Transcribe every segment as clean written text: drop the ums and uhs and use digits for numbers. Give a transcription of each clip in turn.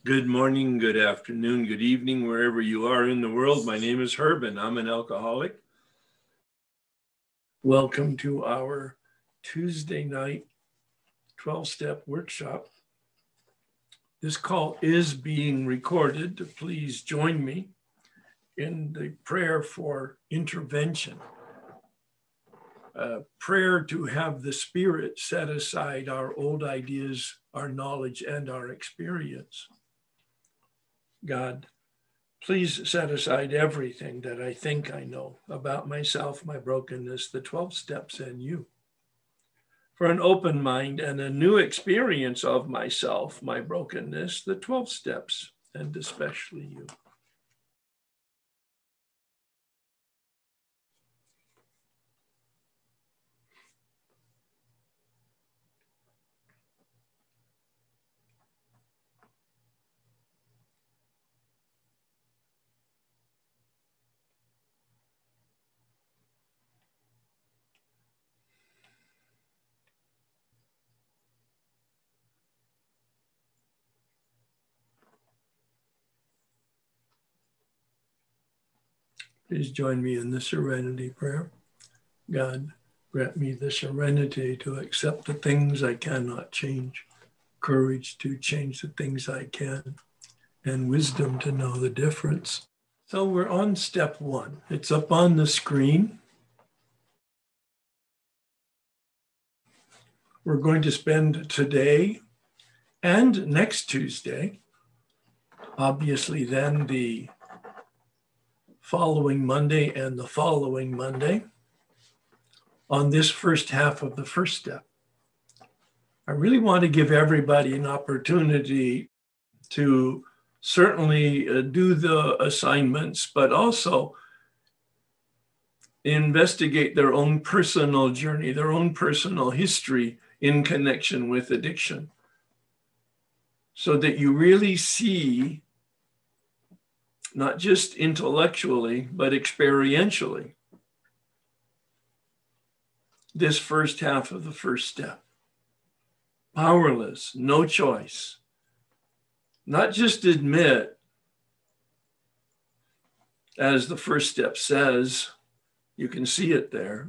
Good morning, good afternoon, good evening, wherever you are in the world. My name is Herb and I'm an alcoholic. Welcome to our Tuesday night 12-step workshop. This call is being recorded. Please join me in the prayer for intervention. Prayer to have the Spirit set aside our old ideas, our knowledge, and our experience. God, please set aside everything that I think I know about myself, my brokenness, the 12 steps, and you. For an open mind and a new experience of myself, my brokenness, the 12 steps, and especially you. Please join me in the serenity prayer. God, grant me the serenity to accept the things I cannot change, courage to change the things I can, and wisdom to know the difference. So we're on step 1. It's up on the screen. We're going to spend today and next Tuesday, obviously then the following Monday and the following Monday, on this first half of the first step. I really want to give everybody an opportunity to certainly do the assignments, but also investigate their own personal journey, their own personal history in connection with addiction, so that you really see, not just intellectually, but experientially, this first half of the first step. Powerless, no choice. Not just admit, as the first step says, you can see it there,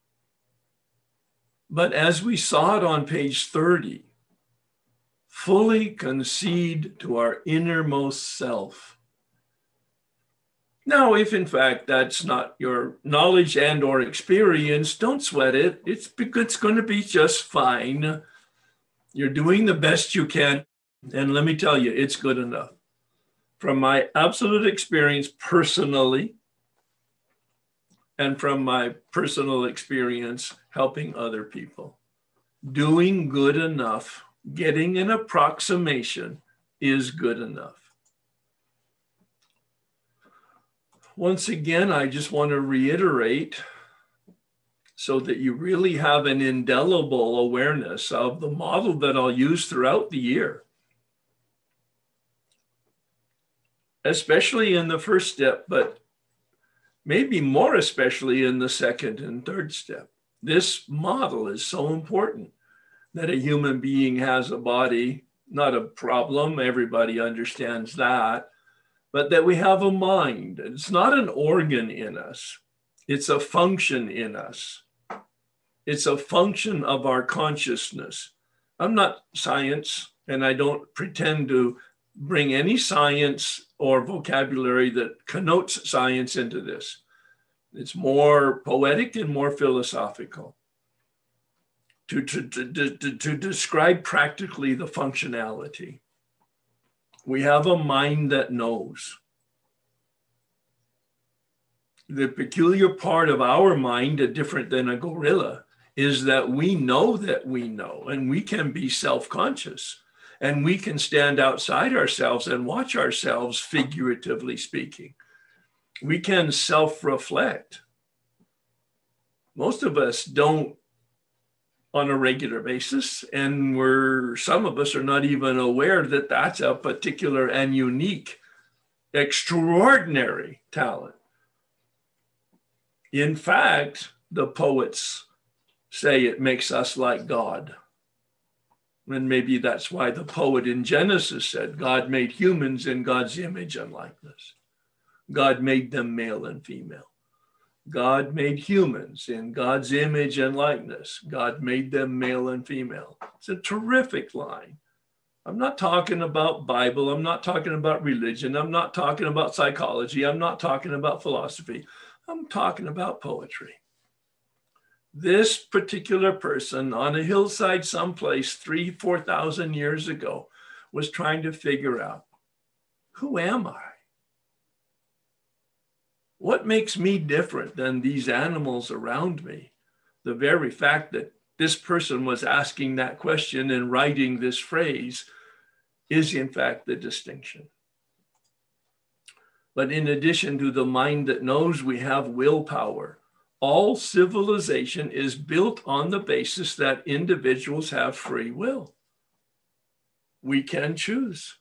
but as we saw it on page 30, fully concede to our innermost self. Now, if in fact that's not your knowledge and or experience, don't sweat it. It's going to be just fine. You're doing the best you can. And let me tell you, it's good enough. From my absolute experience personally, and from my personal experience helping other people, doing good enough, getting an approximation is good enough. Once again, I just want to reiterate so that you really have an indelible awareness of the model that I'll use throughout the year, especially in the first step, but maybe more especially in the second and third step. This model is so important that a human being has a body, not a problem, everybody understands that, but that we have a mind. It's not an organ in us. It's a function in us. It's a function of our consciousness. I'm not science, and I don't pretend to bring any science or vocabulary that connotes science into this. It's more poetic and more philosophical to describe practically the functionality. We have a mind that knows. The peculiar part of our mind, different than a gorilla, is that we know, and we can be self-conscious, and we can stand outside ourselves and watch ourselves, figuratively speaking. We can self-reflect. Most of us don't on a regular basis, and some of us are not even aware that that's a particular and unique, extraordinary talent. In fact, the poets say it makes us like God. And maybe that's why the poet in Genesis said, God made humans in God's image and likeness. God made them male and female. God made humans in God's image and likeness. God made them male and female. It's a terrific line. I'm not talking about Bible. I'm not talking about religion. I'm not talking about psychology. I'm not talking about philosophy. I'm talking about poetry. This particular person on a hillside someplace 3,000, 4,000 years ago was trying to figure out, who am I? What makes me different than these animals around me? The very fact that this person was asking that question and writing this phrase is in fact the distinction. But in addition to the mind that knows, we have willpower. All civilization is built on the basis that individuals have free will. We can choose.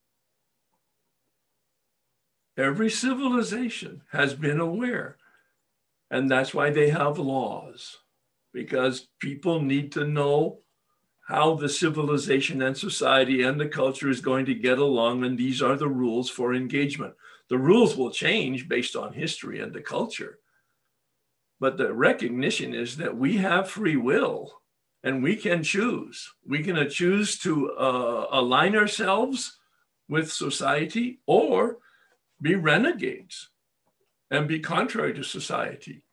Every civilization has been aware, and that's why they have laws, because people need to know how the civilization and society and the culture is going to get along, and these are the rules for engagement. The rules will change based on history and the culture, but the recognition is that we have free will and we can choose. We can choose to align ourselves with society or be renegades and be contrary to society.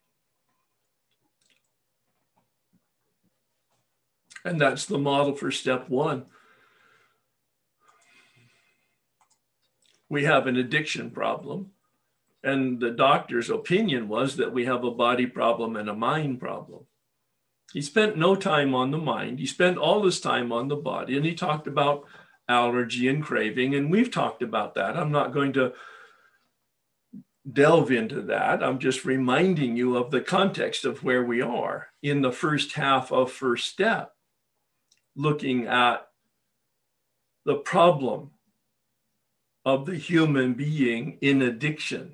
And that's the model for step one. We have an addiction problem, and the doctor's opinion was that we have a body problem and a mind problem. He spent no time on the mind. He spent all his time on the body, and he talked about allergy and craving, and we've talked about that. I'm not going to delve into that. I'm just reminding you of the context of where we are in the first half of first step, looking at the problem of the human being in addiction.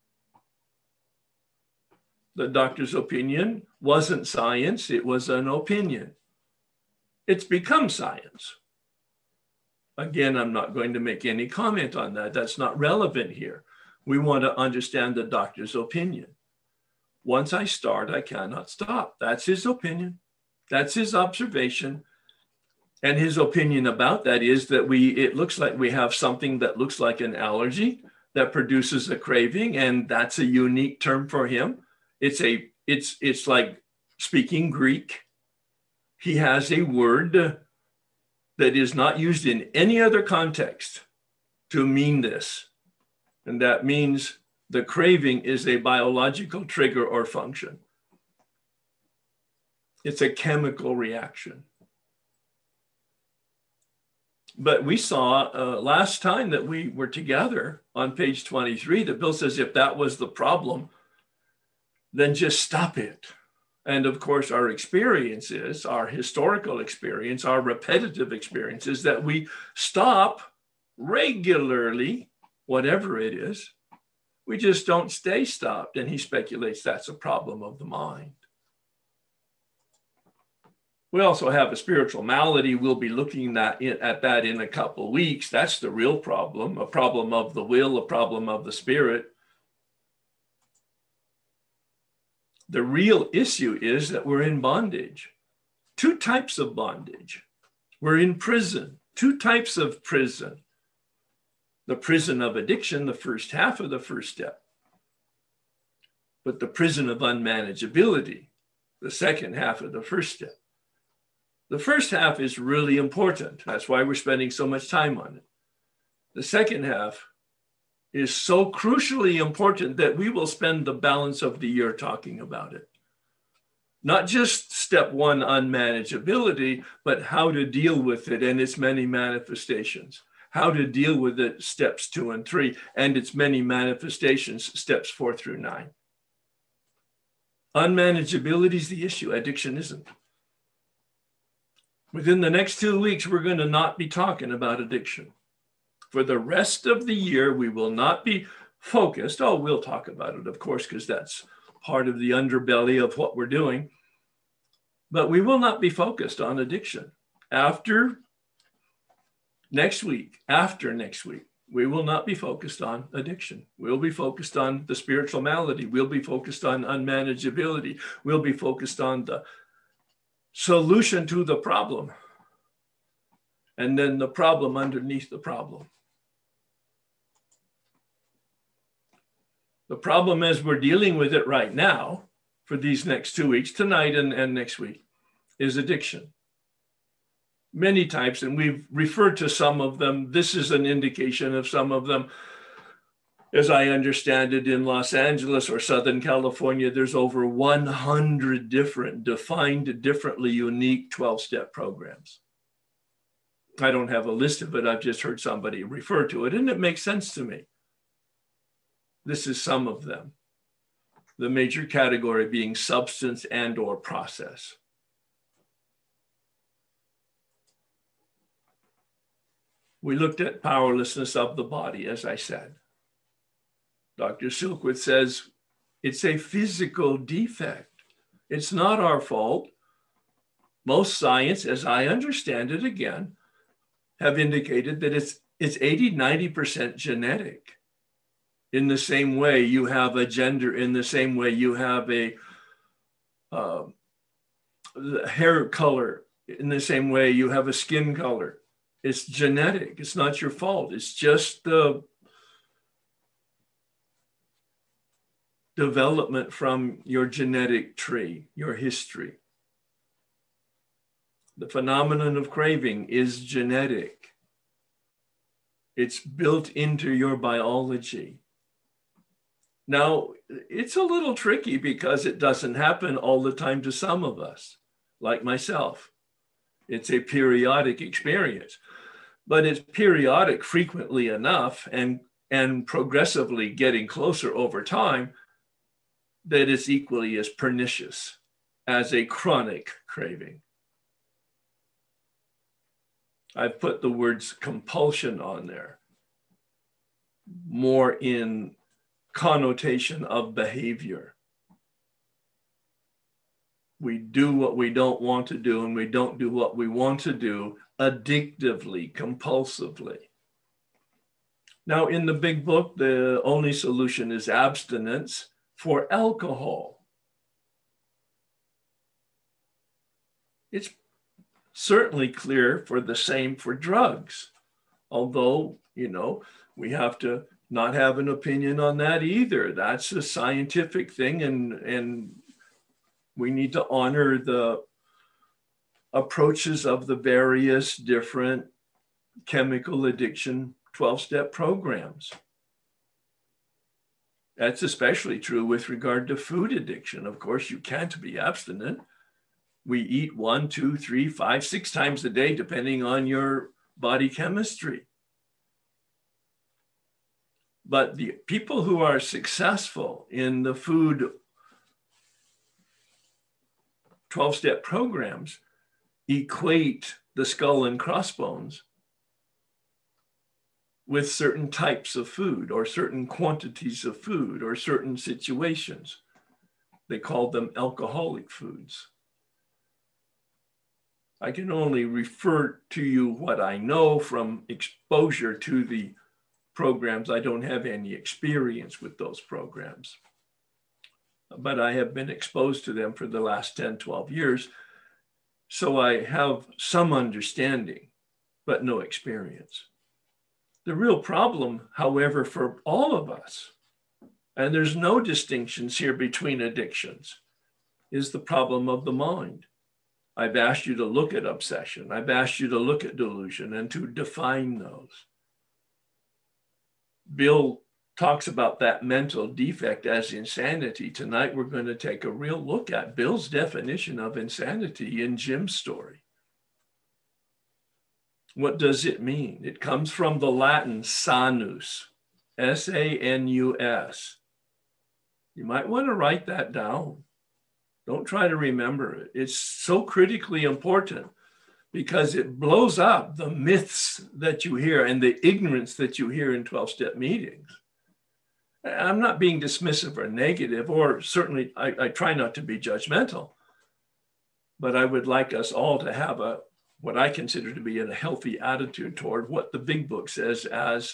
The doctor's opinion wasn't science, it was an opinion. It's become science. Again, I'm not going to make any comment on that. That's not relevant here. We want to understand the doctor's opinion. Once I start, I cannot stop. That's his opinion. That's his observation. And his opinion about that is that it looks like we have something that looks like an allergy that produces a craving, and that's a unique term for him. It's like speaking Greek. He has a word that is not used in any other context to mean this. And that means the craving is a biological trigger or function. It's a chemical reaction. But we saw last time that we were together on page 23 that Bill says if that was the problem, then just stop it. And of course, our experience is, our historical experience, our repetitive experience is that we stop regularly, whatever it is. We just don't stay stopped. And he speculates that's a problem of the mind. We also have a spiritual malady. We'll be looking at that in a couple of weeks. That's the real problem, a problem of the will, a problem of the spirit. The real issue is that we're in bondage. Two types of bondage. We're in prison, two types of prison. The prison of addiction, the first half of the first step. But the prison of unmanageability, the second half of the first step. The first half is really important. That's why we're spending so much time on it. The second half is so crucially important that we will spend the balance of the year talking about it. Not just step one, unmanageability, but how to deal with it and its many manifestations. How to deal with it, steps 2 and 3, and its many manifestations, steps 4 through 9. Unmanageability is the issue, addiction isn't. Within the next 2 weeks, we're going to not be talking about addiction. For the rest of the year, we will not be focused. Oh, we'll talk about it, of course, because that's part of the underbelly of what we're doing. But we will not be focused on addiction. After Next week, after next week, we will not be focused on addiction. We'll be focused on the spiritual malady. We'll be focused on unmanageability. We'll be focused on the solution to the problem, and then the problem underneath the problem. The problem as we're dealing with it right now for these next 2 weeks, tonight and next week, is addiction. Many types, and we've referred to some of them. This is an indication of some of them. As I understand it, in Los Angeles or Southern California, there's over 100 different, defined differently, unique 12-step programs. I don't have a list of it. I've just heard somebody refer to it, and it makes sense to me. This is some of them. The major category being substance and or process. We looked at powerlessness of the body, as I said. Dr. Silkworth says it's a physical defect. It's not our fault. Most science, as I understand it again, have indicated that it's 80, 90% genetic. In the same way you have a gender, in the same way you have a hair color, in the same way you have a skin color. It's genetic. It's not your fault. It's just the development from your genetic tree, your history. The phenomenon of craving is genetic. It's built into your biology. Now, it's a little tricky because it doesn't happen all the time to some of us, like myself. It's a periodic experience, but it's periodic frequently enough and progressively getting closer over time that it's equally as pernicious as a chronic craving. I've put the words compulsion on there, more in connotation of behavior. We do what we don't want to do, and we don't do what we want to do addictively, compulsively. Now, in the big book, the only solution is abstinence for alcohol. It's certainly clear for the same for drugs, although, we have to not have an opinion on that either. That's a scientific thing, and we need to honor the approaches of the various different chemical addiction 12-step programs. That's especially true with regard to food addiction. Of course, you can't be abstinent. We eat 1, 2, 3, 5, 6 times a day, depending on your body chemistry. But the people who are successful in the food 12-step programs equate the skull and crossbones with certain types of food or certain quantities of food or certain situations. They call them alcoholic foods. I can only refer to you what I know from exposure to the programs. I don't have any experience with those programs, but I have been exposed to them for the last 10, 12 years. So I have some understanding, but no experience. The real problem, however, for all of us, and there's no distinctions here between addictions, is the problem of the mind. I've asked you to look at obsession. I've asked you to look at delusion and to define those. Bill talks about that mental defect as insanity. Tonight, we're going to take a real look at Bill's definition of insanity in Jim's story. What does it mean? It comes from the Latin sanus, S-A-N-U-S. You might want to write that down. Don't try to remember it. It's so critically important because it blows up the myths that you hear and the ignorance that you hear in 12-step meetings. I'm not being dismissive or negative, or certainly I try not to be judgmental, but I would like us all to have a what I consider to be a healthy attitude toward what the big book says as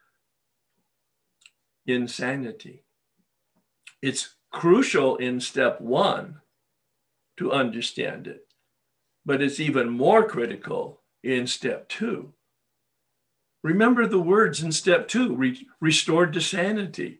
insanity. It's crucial in step one to understand it, but it's even more critical in step two. Remember the words in step two, restored to sanity.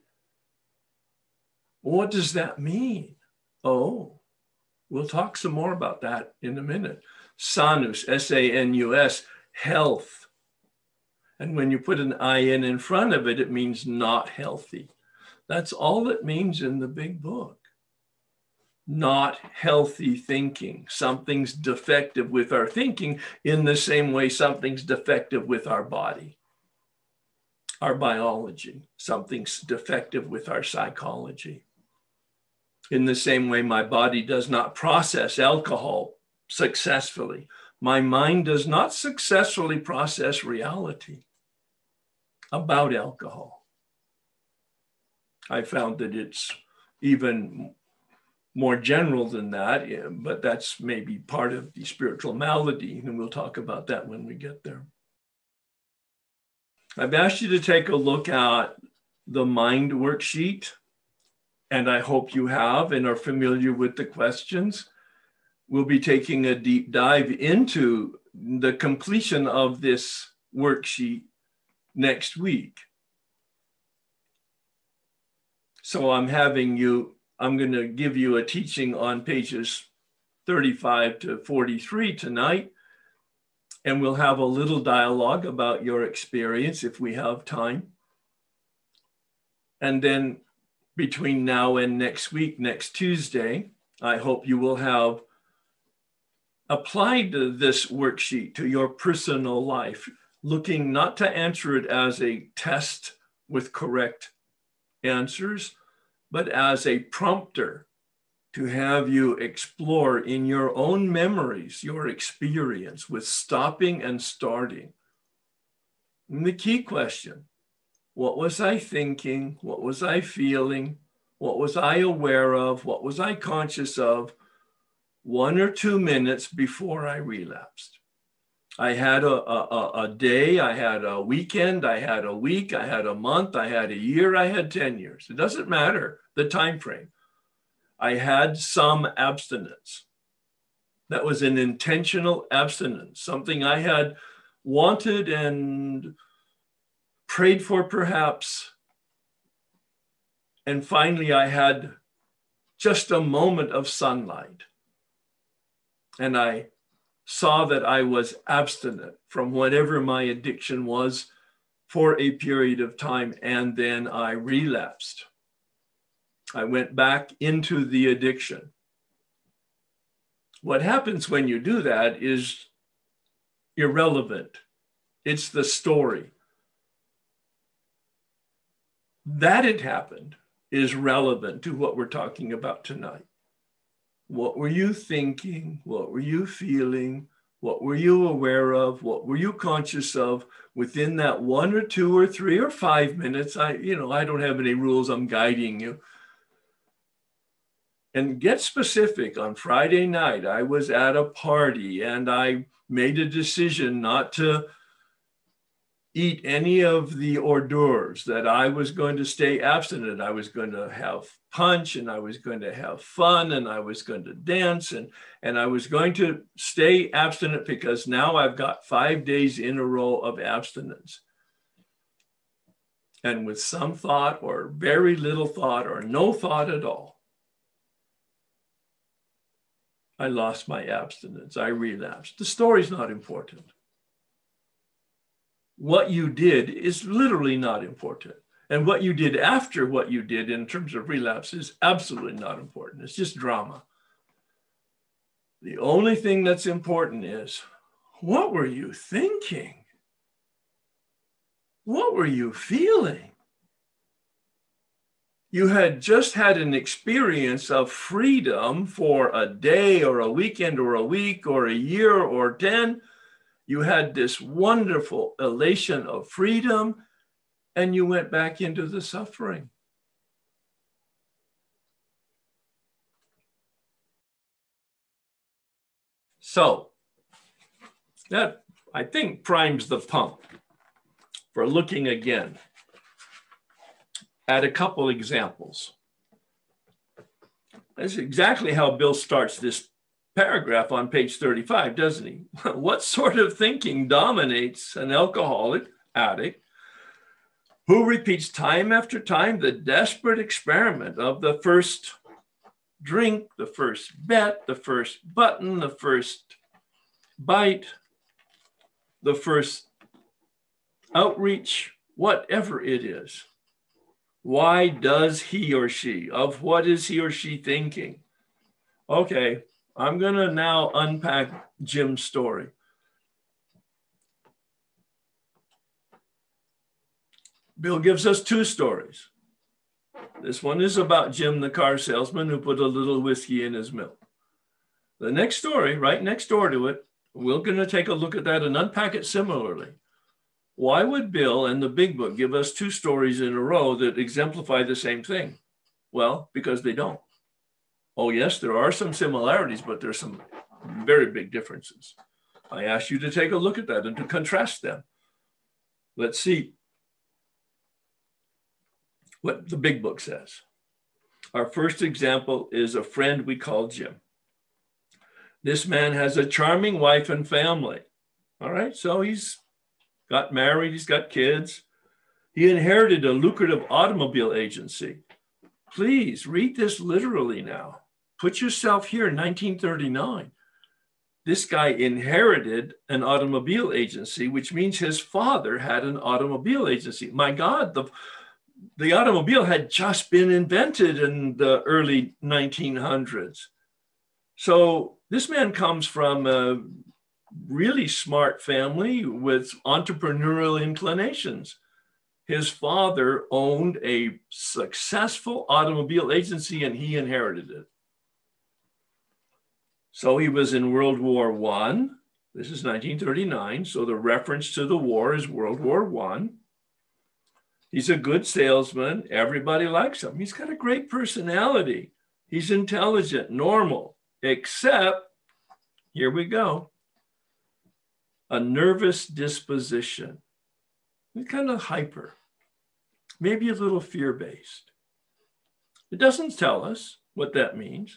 What does that mean? Oh, we'll talk some more about that in a minute. Sanus, S-A-N-U-S, health. And when you put an I-N in front of it, it means not healthy. That's all it means in the big book. Not healthy thinking. Something's defective with our thinking in the same way something's defective with our body, our biology. Something's defective with our psychology. In the same way my body does not process alcohol successfully, my mind does not successfully process reality about alcohol. I found that it's even more general than that, but that's maybe part of the spiritual malady, and we'll talk about that when we get there. I've asked you to take a look at the mind worksheet, and I hope you have and are familiar with the questions. We'll be taking a deep dive into the completion of this worksheet next week. So I'm going to give you a teaching on pages 35 to 43 tonight, and we'll have a little dialogue about your experience if we have time. And then between now and next week, next Tuesday, I hope you will have applied this worksheet to your personal life, looking not to answer it as a test with correct answers, but as a prompter to have you explore in your own memories your experience with stopping and starting. And the key question, what was I thinking? What was I feeling? What was I aware of? What was I conscious of 1 or 2 minutes before I relapsed? I had a day, I had a weekend, I had a week, I had a month, I had a year, I had 10 years. It doesn't matter the time frame. I had some abstinence. That was an intentional abstinence, something I had wanted and prayed for perhaps. And finally, I had just a moment of sunlight. And I saw that I was abstinent from whatever my addiction was for a period of time, and then I relapsed. I went back into the addiction. What happens when you do that is irrelevant. It's the story. That it happened is relevant to what we're talking about tonight. What were you thinking? What were you feeling? What were you aware of? What were you conscious of within that 1 or 2 or 3 or 5 minutes? I don't have any rules. I'm guiding you. And get specific. On Friday night, I was at a party and I made a decision not to eat any of the hors d'oeuvres, that I was going to stay abstinent. I was going to have punch and I was going to have fun and I was going to dance and I was going to stay abstinent because now I've got 5 days in a row of abstinence. And with some thought or very little thought or no thought at all, I lost my abstinence. I relapsed. The story's not important. What you did is literally not important. And what you did after what you did in terms of relapse is absolutely not important. It's just drama. The only thing that's important is, what were you thinking? What were you feeling? You had just had an experience of freedom for a day or a weekend or a week or a year or 10. You had this wonderful elation of freedom, and you went back into the suffering. So That, I think, primes the pump for looking again at a couple examples. That's exactly how Bill starts this paragraph on page 35, doesn't he? What sort of thinking dominates an alcoholic addict who repeats time after time the desperate experiment of the first drink, the first bet, the first button, the first bite, the first outreach, whatever it is? Why does he or she? Of what is he or she thinking? Okay, I'm going to now unpack Jim's story. Bill gives us two stories. This one is about Jim, the car salesman who put a little whiskey in his milk. The next story, right next door to it, we're going to take a look at that and unpack it similarly. Why would Bill and the Big Book give us two stories in a row that exemplify the same thing? Well, because they don't. Oh, yes, there are some similarities, but there's some very big differences. I ask you to take a look at that and to contrast them. Let's see what the Big Book says. Our first example is a friend we call Jim. This man has a charming wife and family. All right, so he's got married, he's got kids. He inherited a lucrative automobile agency. Please read this literally now. Put yourself here in 1939. This guy inherited an automobile agency, which means his father had an automobile agency. My God, the automobile had just been invented in the early 1900s. So this man comes from a really smart family with entrepreneurial inclinations. His father owned a successful automobile agency and he inherited it. So he was in World War I. This is 1939. So the reference to the war is World War I. He's a good salesman. Everybody likes him. He's got a great personality. He's intelligent, normal, except, here we go, a nervous disposition. He's kind of hyper, maybe a little fear-based. It doesn't tell us what that means.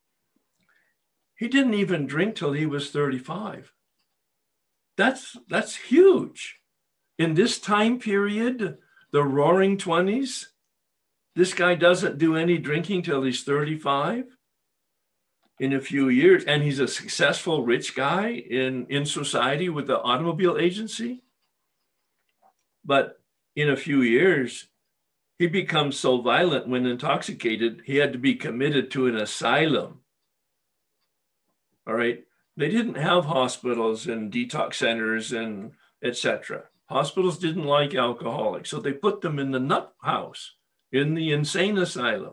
He didn't even drink till he was 35. That's huge. In this time period, the roaring 20s, this guy doesn't do any drinking till he's 35. In a few years, and he's a successful rich guy in society with the automobile agency. But in a few years, he becomes so violent when intoxicated, he had to be committed to an asylum. All right. They didn't have hospitals and detox centers and etc. Hospitals didn't like alcoholics, so they put them in the nut house, in the insane asylum.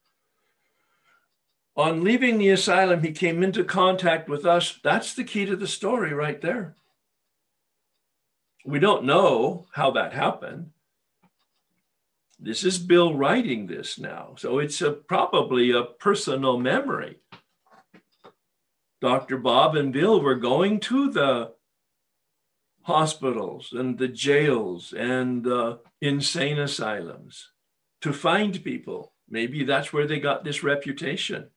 On leaving the asylum, he came into contact with us. That's the key to the story right there. We don't know how that happened. This is Bill writing this now. So it's probably a personal memory. Dr. Bob and Bill were going to the hospitals and the jails and the insane asylums to find people. Maybe that's where they got this reputation.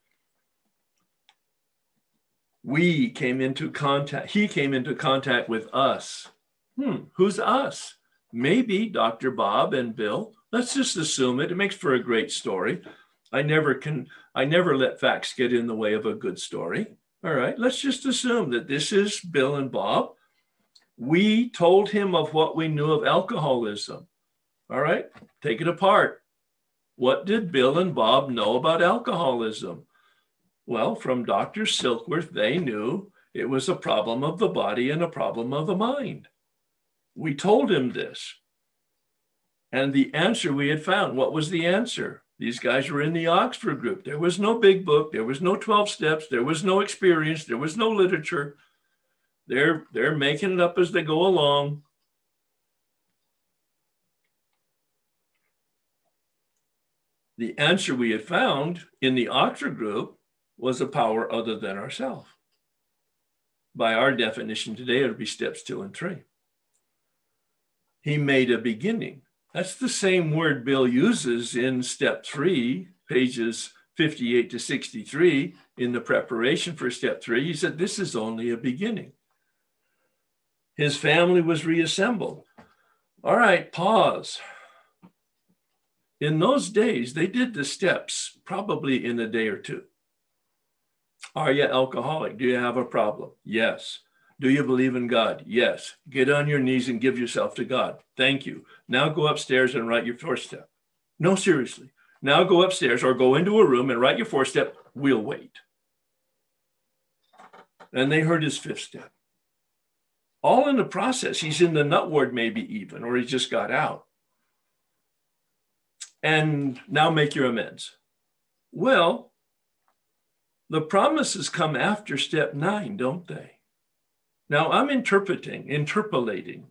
He came into contact with us. Who's us? Maybe Dr. Bob and Bill. Let's just assume it. It makes for a great story. I never let facts get in the way of a good story. All right, let's just assume that this is Bill and Bob. We told him of what we knew of alcoholism. All right, take it apart. What did Bill and Bob know about alcoholism? Well, from Dr. Silkworth, they knew it was a problem of the body and a problem of the mind. We told him this. And the answer we had found, what was the answer? These guys were in the Oxford group. There was no big book. There was no 12 steps. There was no experience. There was no literature. They're making it up as they go along. The answer we had found in the Oxford group was a power other than ourselves. by our definition today, it would be steps 2 and 3. He made a beginning. That's the same word Bill uses in step 3, pages 58 to 63, in the preparation for step 3. He said, this is only a beginning. His family was reassembled. All right, pause. In those days, they did the steps probably in a day or two. Are you alcoholic? Do you have a problem? Yes. Do you believe in God? Yes. Get on your knees and give yourself to God. Thank you. Now go upstairs and write your 4th step. No, seriously. Now go upstairs or go into a room and write your 4th step. We'll wait. And they heard his 5th step. All in the process. He's in the nut ward maybe even, or he just got out. And now make your amends. Well, the promises come after step 9, don't they? Now I'm interpolating.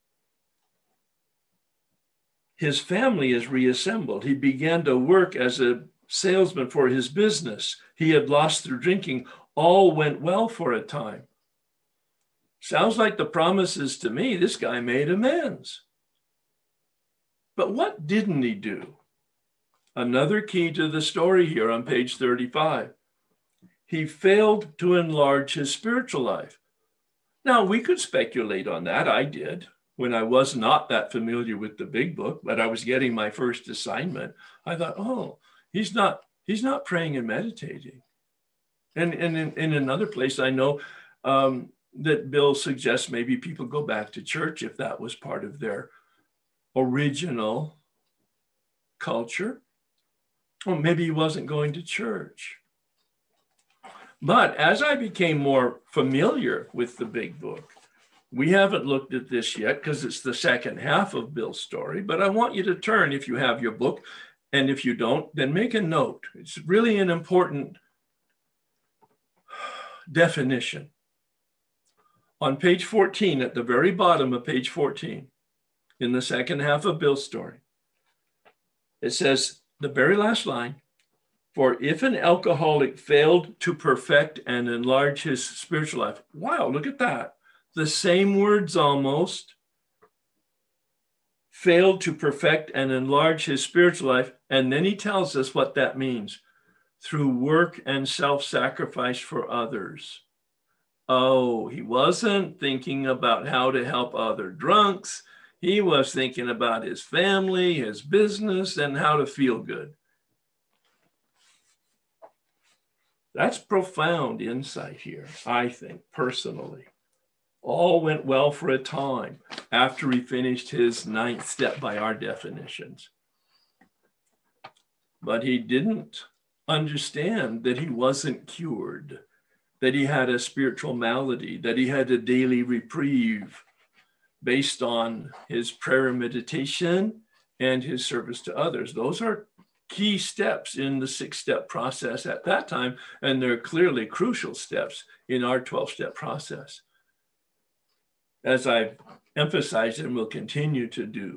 His family is reassembled. He began to work as a salesman for his business. He had lost through drinking. All went well for a time. Sounds like the promises to me. This guy made amends. But what didn't he do? Another key to the story here on page 35. He failed to enlarge his spiritual life. Now, we could speculate on that. I did when I was not that familiar with the big book, but I was getting my first assignment. I thought, oh, he's not praying and meditating. And in another place, I know that Bill suggests maybe people go back to church if that was part of their original culture. Or maybe he wasn't going to church. But as I became more familiar with the big book, we haven't looked at this yet because it's the second half of Bill's story, but I want you to turn if you have your book, and if you don't, then make a note. It's really an important definition. On page 14, at the very bottom of page 14, in the second half of Bill's story, it says, the very last line, for if an alcoholic failed to perfect and enlarge his spiritual life. Wow, look at that. The same words almost. Failed to perfect and enlarge his spiritual life. And then he tells us what that means. Through work and self-sacrifice for others. Oh, he wasn't thinking about how to help other drunks. He was thinking about his family, his business, and how to feel good. That's profound insight here, I think, personally. All went well for a time after he finished his 9th step by our definitions. But he didn't understand that he wasn't cured, that he had a spiritual malady, that he had a daily reprieve based on his prayer and meditation and his service to others. Those are key steps in the 6-step process at that time, and they're clearly crucial steps in our 12-step process. As I've emphasized and will continue to do.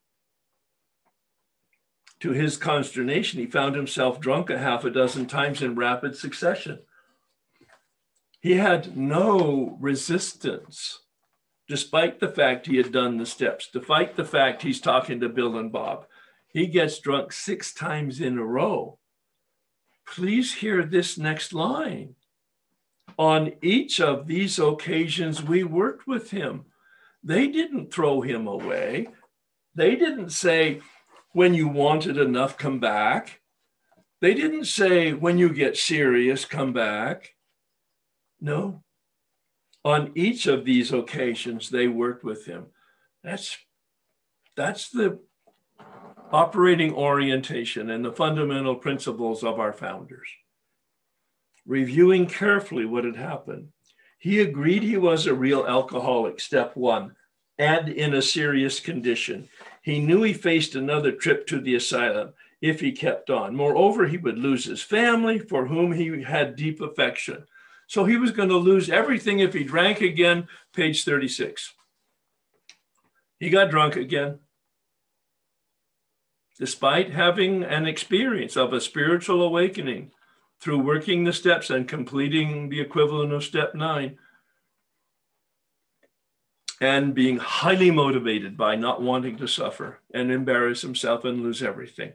To his consternation, he found himself drunk a half a dozen times in rapid succession. He had no resistance, despite the fact he had done the steps, despite the fact he's talking to Bill and Bob. He gets drunk 6 times in a row. Please hear this next line. On each of these occasions, we worked with him. They didn't throw him away. They didn't say, when you want it enough, come back. They didn't say, when you get serious, come back. No. On each of these occasions, they worked with him. That's the operating orientation and the fundamental principles of our founders. Reviewing carefully what had happened, he agreed he was a real alcoholic, step 1, and in a serious condition. He knew he faced another trip to the asylum if he kept on. Moreover, he would lose his family, for whom he had deep affection. So he was going to lose everything if he drank again, page 36. He got drunk again. Despite having an experience of a spiritual awakening through working the steps and completing the equivalent of step 9, and being highly motivated by not wanting to suffer and embarrass himself and lose everything.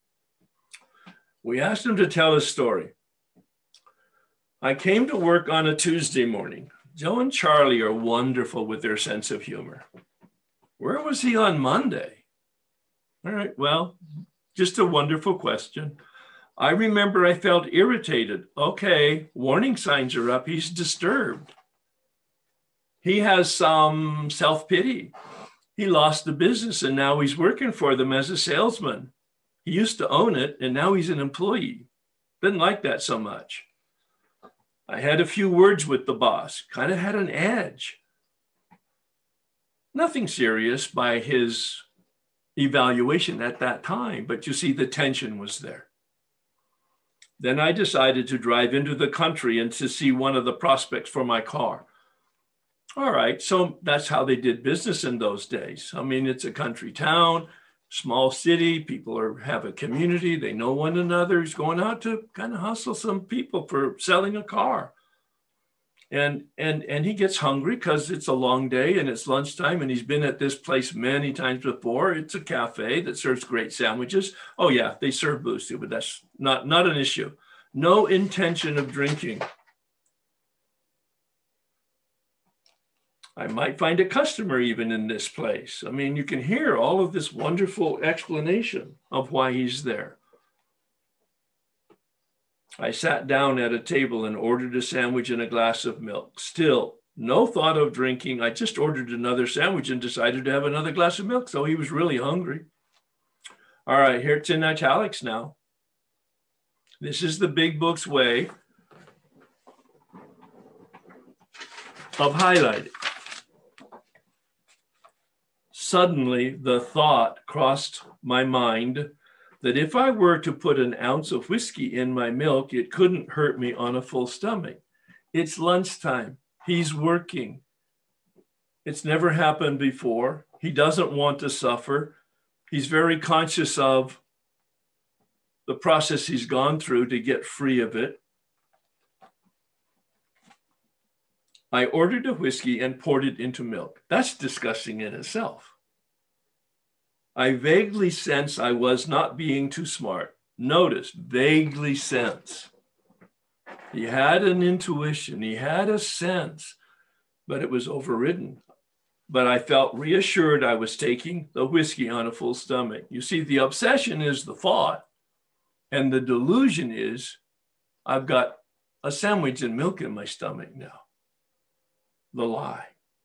We asked him to tell his story. I came to work on a Tuesday morning. Joe and Charlie are wonderful with their sense of humor. Where was he on Monday? All right, well, just a wonderful question. I remember I felt irritated. Okay, warning signs are up. He's disturbed. He has some self-pity. He lost the business and now he's working for them as a salesman. He used to own it and now he's an employee. Didn't like that so much. I had a few words with the boss, kind of had an edge. Nothing serious by his evaluation at that time, but you see the tension was there. Then I decided to drive into the country and to see one of the prospects for my car. All right, so that's how they did business in those days. I mean, it's a country town, small city, people have a community, they know one another. He's going out to kind of hustle some people for selling a car. And he gets hungry because it's a long day and it's lunchtime and he's been at this place many times before. It's a cafe that serves great sandwiches. Oh yeah, they serve booze too, but that's not an issue. No intention of drinking. I might find a customer even in this place. I mean, you can hear all of this wonderful explanation of why he's there. I sat down at a table and ordered a sandwich and a glass of milk. Still, no thought of drinking. I just ordered another sandwich and decided to have another glass of milk. So he was really hungry. All right, here it's in italics now. This is the big book's way of highlighting. Suddenly, the thought crossed my mind that if I were to put an ounce of whiskey in my milk, it couldn't hurt me on a full stomach. It's lunchtime. He's working. It's never happened before. He doesn't want to suffer. He's very conscious of the process he's gone through to get free of it. I ordered a whiskey and poured it into milk. That's disgusting in itself. I vaguely sense I was not being too smart. Notice, vaguely sense. He had an intuition, he had a sense, but it was overridden. But I felt reassured I was taking the whiskey on a full stomach. You see, the obsession is the thought, and the delusion is I've got a sandwich and milk in my stomach now. The lie.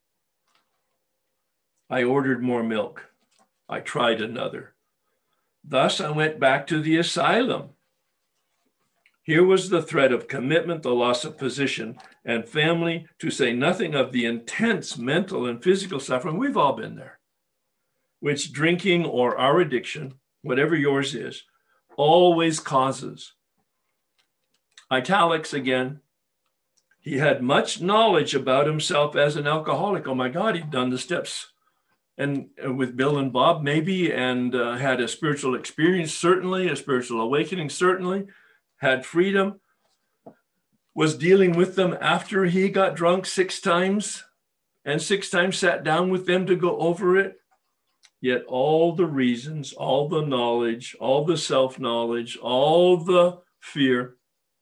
I ordered more milk. I tried another. Thus, I went back to the asylum. Here was the threat of commitment, the loss of position and family, to say nothing of the intense mental and physical suffering. We've all been there, which drinking or our addiction, whatever yours is, always causes. Italics again. He had much knowledge about himself as an alcoholic. Oh my God, he'd done the steps and with Bill and Bob maybe, and had a spiritual experience, certainly, a spiritual awakening, certainly, had freedom, was dealing with them after he got drunk 6 times, and 6 times sat down with them to go over it. Yet all the reasons, all the knowledge, all the self-knowledge, all the fear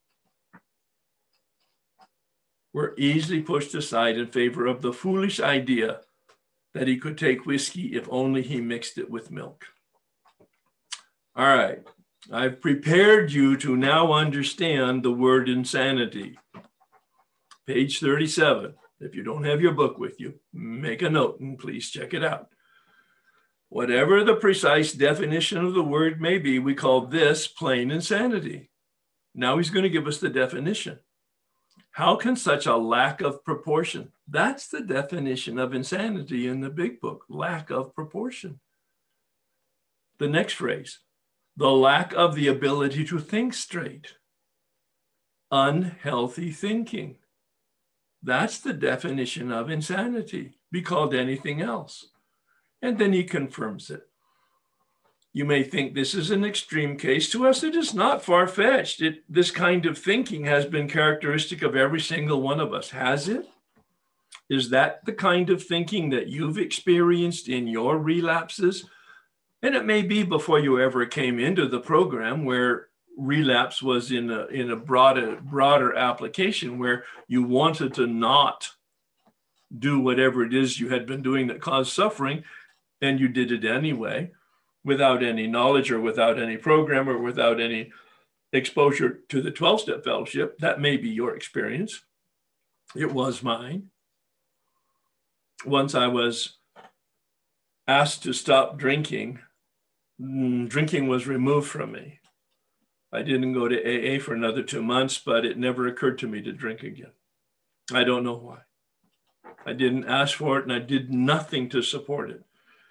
were easily pushed aside in favor of the foolish idea that he could take whiskey if only he mixed it with milk. All right, I've prepared you to now understand the word insanity. Page 37. If you don't have your book with you, make a note and please check it out. Whatever the precise definition of the word may be, we call this plain insanity. Now he's going to give us the definition. How can such a lack of proportion? That's the definition of insanity in the big book, lack of proportion. The next phrase, the lack of the ability to think straight. Unhealthy thinking. That's the definition of insanity. Be called anything else. And then he confirms it. You may think this is an extreme case. To us, it is not far-fetched. This kind of thinking has been characteristic of every single one of us. Has it? Is that the kind of thinking that you've experienced in your relapses? And it may be before you ever came into the program, where relapse was in a broader application, where you wanted to not do whatever it is you had been doing that caused suffering, and you did it anyway, without any knowledge or without any program or without any exposure to the 12-step fellowship. That may be your experience. It was mine. Once I was asked to stop drinking, drinking was removed from me. I didn't go to AA for another 2 months, but it never occurred to me to drink again. I don't know why. I didn't ask for it, and I did nothing to support it.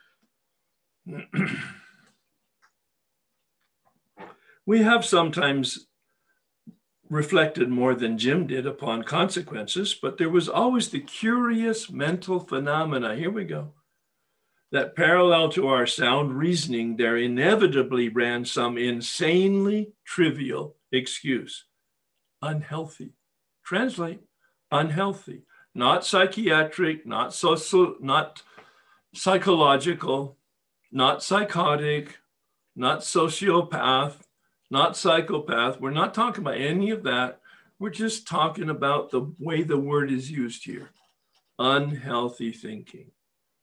We have sometimes reflected more than Jim did upon consequences, but there was always the curious mental phenomena, here we go, that parallel to our sound reasoning, there inevitably ran some insanely trivial excuse. Unhealthy. Translate, unhealthy. Not psychiatric, not social, not psychological, not psychotic, not sociopath, not psychopath. We're not talking about any of that. We're just talking about the way the word is used here. Unhealthy thinking.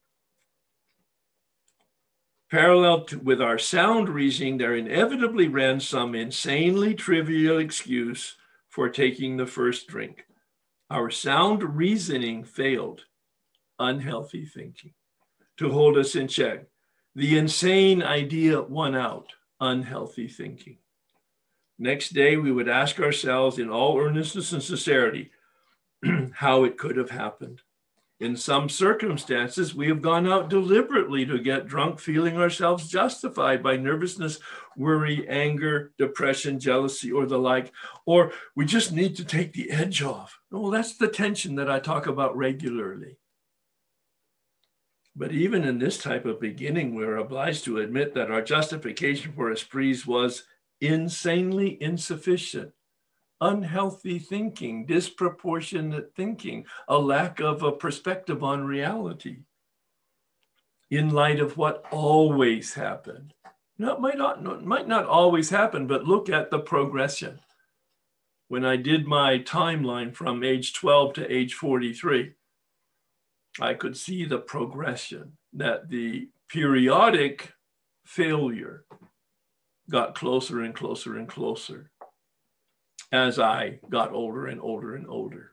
Parallel with our sound reasoning, there inevitably ran some insanely trivial excuse for taking the first drink. Our sound reasoning failed. Unhealthy thinking to hold us in check. The insane idea won out. Unhealthy thinking. Next day, we would ask ourselves in all earnestness and sincerity how it could have happened. In some circumstances, we have gone out deliberately to get drunk, feeling ourselves justified by nervousness, worry, anger, depression, jealousy, or the like, or we just need to take the edge off. Well, that's the tension that I talk about regularly. But even in this type of beginning, we're obliged to admit that our justification for esprits was insanely insufficient. Unhealthy thinking, disproportionate thinking, a lack of a perspective on reality in light of what always happened. Now, it might not always happen, but look at the progression. When I did my timeline from age 12 to age 43, I could see the progression, that the periodic failure got closer and closer and closer as I got older and older and older.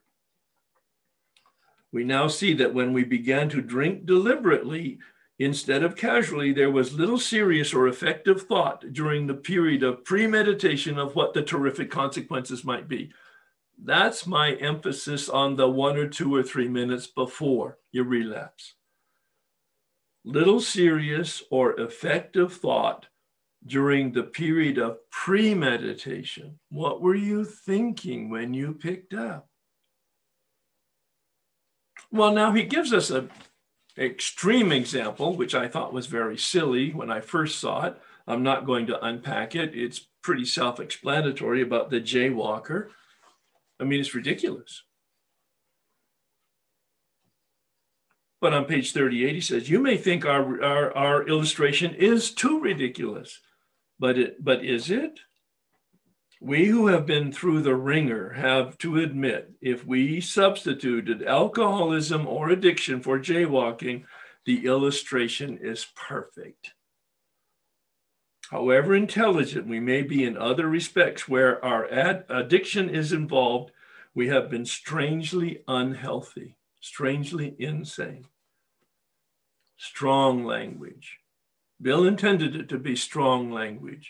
We now see that when we began to drink deliberately instead of casually, there was little serious or effective thought during the period of premeditation of what the terrific consequences might be. That's my emphasis on the 1 or 2 or 3 minutes before you relapse. Little serious or effective thought during the period of premeditation. What were you thinking when you picked up? Well, now he gives us an extreme example, which I thought was very silly when I first saw it. I'm not going to unpack it. It's pretty self-explanatory about the jaywalker. I mean, it's ridiculous. But on page 38, he says, you may think our illustration is too ridiculous. But is it? We who have been through the ringer have to admit, if we substituted alcoholism or addiction for jaywalking, the illustration is perfect. However intelligent we may be in other respects where our addiction is involved, we have been strangely unhealthy, strangely insane. Strong language. Bill intended it to be strong language.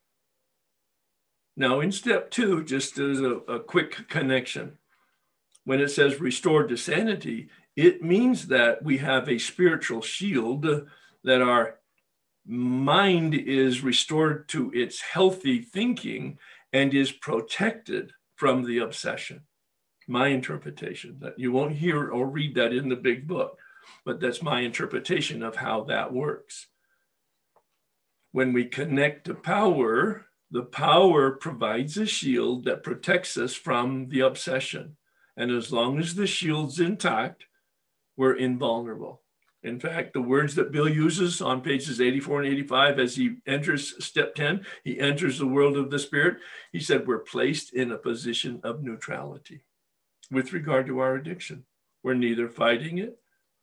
Now, in step 2, just as a quick connection, when it says restored to sanity, it means that we have a spiritual shield, that our mind is restored to its healthy thinking and is protected from the obsession. My interpretation, that you won't hear or read that in the big book, but that's my interpretation of how that works. When we connect to power, the power provides a shield that protects us from the obsession. And as long as the shield's intact, we're invulnerable. In fact, the words that Bill uses on pages 84 and 85 as he enters step 10, he enters the world of the spirit. He said, we're placed in a position of neutrality with regard to our addiction. We're neither fighting it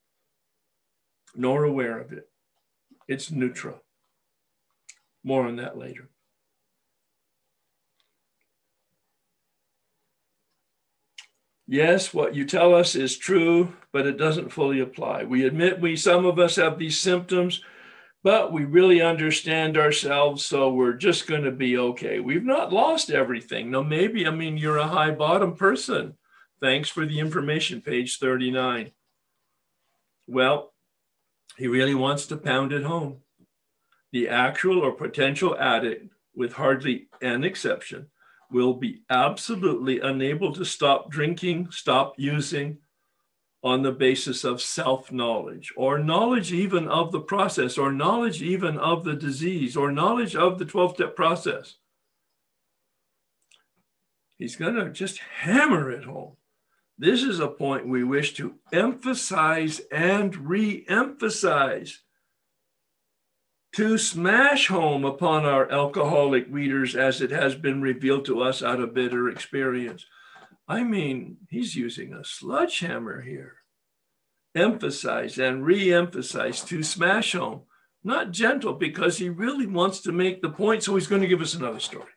nor aware of it. It's neutral. More on that later. Yes, what you tell us is true, but it doesn't fully apply. We admit some of us have these symptoms, but we really understand ourselves, so we're just going to be okay. We've not lost everything. No, maybe, you're a high bottom person. Thanks for the information, page 39. Well, he really wants to pound it home. The actual or potential addict, with hardly an exception, will be absolutely unable to stop drinking, stop using on the basis of self-knowledge, or knowledge even of the process, or knowledge even of the disease, or knowledge of the 12-step process. He's going to just hammer it home. This is a point we wish to emphasize and re-emphasize, to smash home upon our alcoholic readers as it has been revealed to us out of bitter experience. He's using a sledgehammer here. Emphasize and re-emphasize, to smash home. Not gentle, because he really wants to make the point, so he's going to give us another story.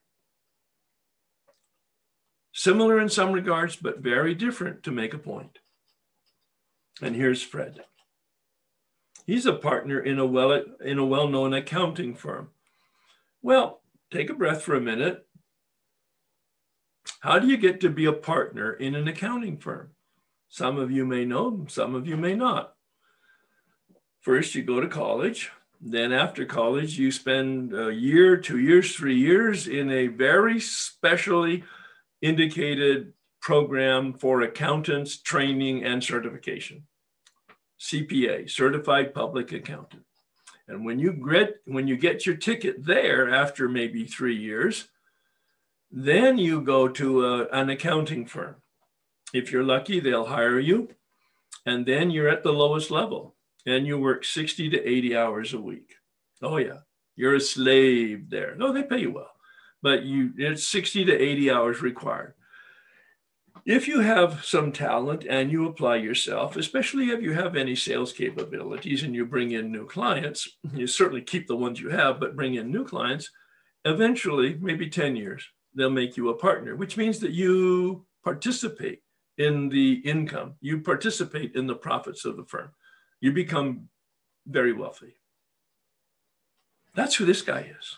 Similar in some regards, but very different to make a point. And here's Fred. He's a partner in a well-known accounting firm. Well, take a breath for a minute. How do you get to be a partner in an accounting firm? Some of you may know, some of you may not. First, you go to college. Then after college, you spend a year, 2 years, 3 years in a very specially indicated program for accountants, training, and certification. CPA, Certified Public Accountant. And when you get your ticket there after maybe 3 years, then you go to an accounting firm. If you're lucky, they'll hire you. And then you're at the lowest level and you work 60 to 80 hours a week. Oh yeah, you're a slave there. No, they pay you well, but it's 60 to 80 hours required. If you have some talent and you apply yourself, especially if you have any sales capabilities and you bring in new clients, you certainly keep the ones you have, but bring in new clients, eventually, maybe 10 years, they'll make you a partner, which means that you participate in the income. You participate in the profits of the firm. You become very wealthy. That's who this guy is.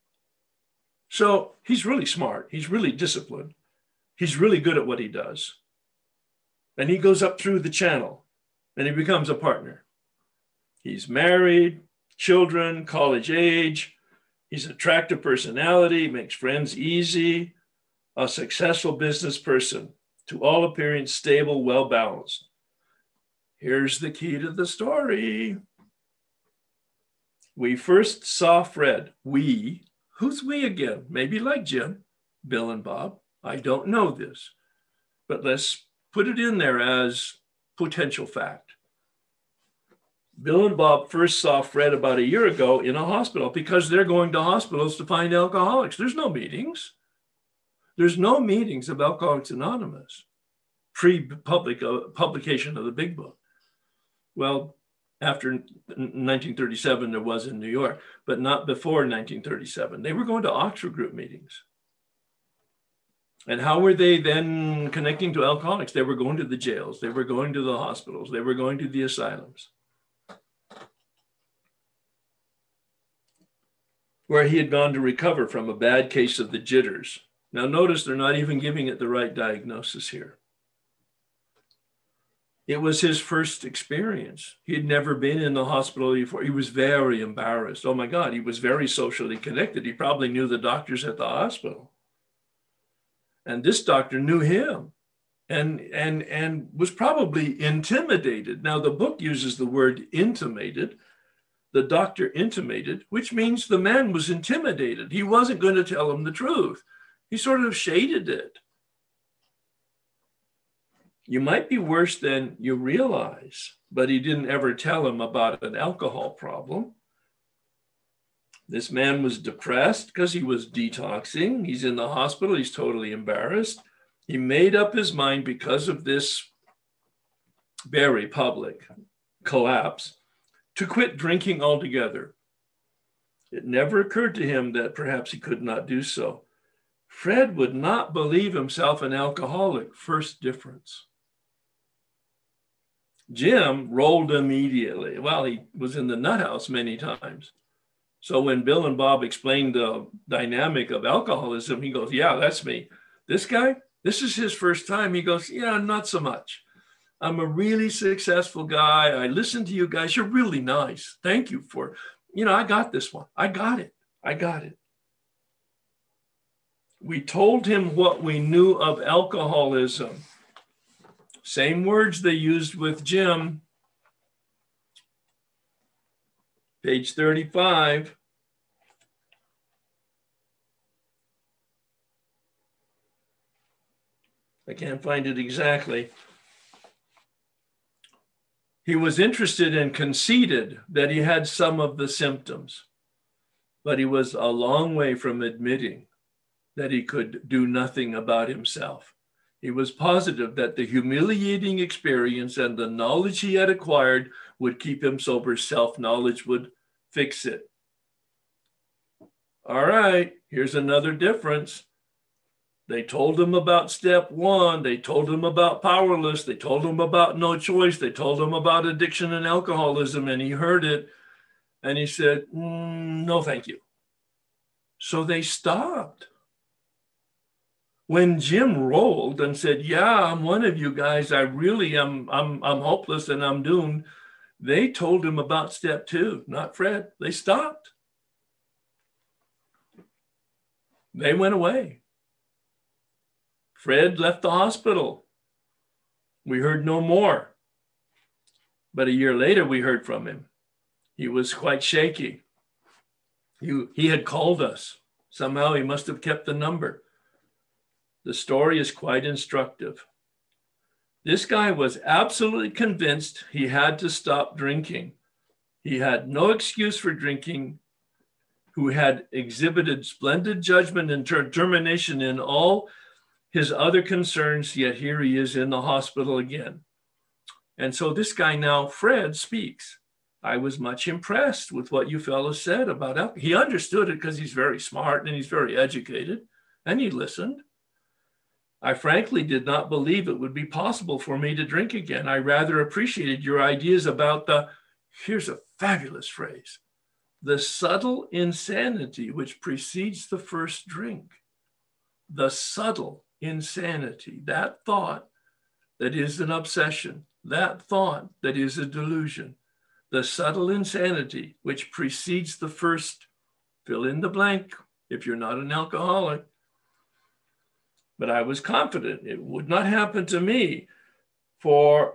So he's really smart. He's really disciplined. He's really good at what he does. And he goes up through the channel and he becomes a partner. He's married, children, college age. He's an attractive personality, makes friends easy, a successful business person, to all appearance stable, well-balanced. Here's the key to the story. We first saw Fred. Who's we again? Maybe like Jim, Bill, and Bob. I don't know this, but let's put it in there as potential fact. Bill and Bob first saw Fred about a year ago in a hospital, because they're going to hospitals to find alcoholics. There's no meetings. There's no meetings of Alcoholics Anonymous, pre-publication of the big book. Well, after 1937, there was in New York, but not before 1937. They were going to Oxford group meetings. And how were they then connecting to alcoholics? They were going to the jails. They were going to the hospitals. They were going to the asylums, where he had gone to recover from a bad case of the jitters. Now notice they're not even giving it the right diagnosis here. It was his first experience. He had never been in the hospital before. He was very embarrassed. Oh my God, he was very socially connected. He probably knew the doctors at the hospital. And this doctor knew him and was probably intimidated. Now the book uses the word intimated. The doctor intimated, which means the man was intimidated. He wasn't going to tell him the truth. He sort of shaded it. You might be worse than you realize. but he didn't ever tell him about an alcohol problem. This man was depressed because he was detoxing. He's in the hospital. He's totally embarrassed. He made up his mind because of this very public collapse to quit drinking altogether. It never occurred to him that perhaps he could not do so. Fred would not believe himself an alcoholic. First difference. Jim rolled immediately. Well, he was in the nut house many times. So when Bill and Bob explained the dynamic of alcoholism, he goes, yeah, that's me. This guy, this is his first time. He goes, yeah, not so much. I'm a really successful guy. I listen to you guys. You're really nice. Thank you for, I got this one. I got it. We told him what we knew of alcoholism. Same words they used with Jim. Page 35. I can't find it exactly. He was interested and conceded that he had some of the symptoms, but he was a long way from admitting that he could do nothing about himself. He was positive that the humiliating experience and the knowledge he had acquired would keep him sober. Self-knowledge would fix it. All right, here's another difference. They told him about step one. They told him about powerless. They told him about no choice. They told him about addiction and alcoholism, and he heard it. And he said, no, thank you. So they stopped. When Jim rolled and said, yeah, I'm one of you guys. I really am. I'm hopeless and I'm doomed. They told him about step two, not Fred. They stopped. They went away. Fred left the hospital. We heard no more. But a year later, we heard from him. He was quite shaky. He had called us. Somehow he must have kept the number. The story is quite instructive. This guy was absolutely convinced he had to stop drinking. He had no excuse for drinking, who had exhibited splendid judgment and determination in all his other concerns, yet here he is in the hospital again. And so this guy now, Fred, speaks. I was much impressed with what you fellows said about alcohol. He understood it because he's very smart and he's very educated, and he listened. I frankly did not believe it would be possible for me to drink again. I rather appreciated your ideas about here's a fabulous phrase, the subtle insanity which precedes the first drink. The subtle insanity, that thought that is an obsession, that thought that is a delusion, the subtle insanity which precedes the first, fill in the blank if you're not an alcoholic. But I was confident it would not happen to me, for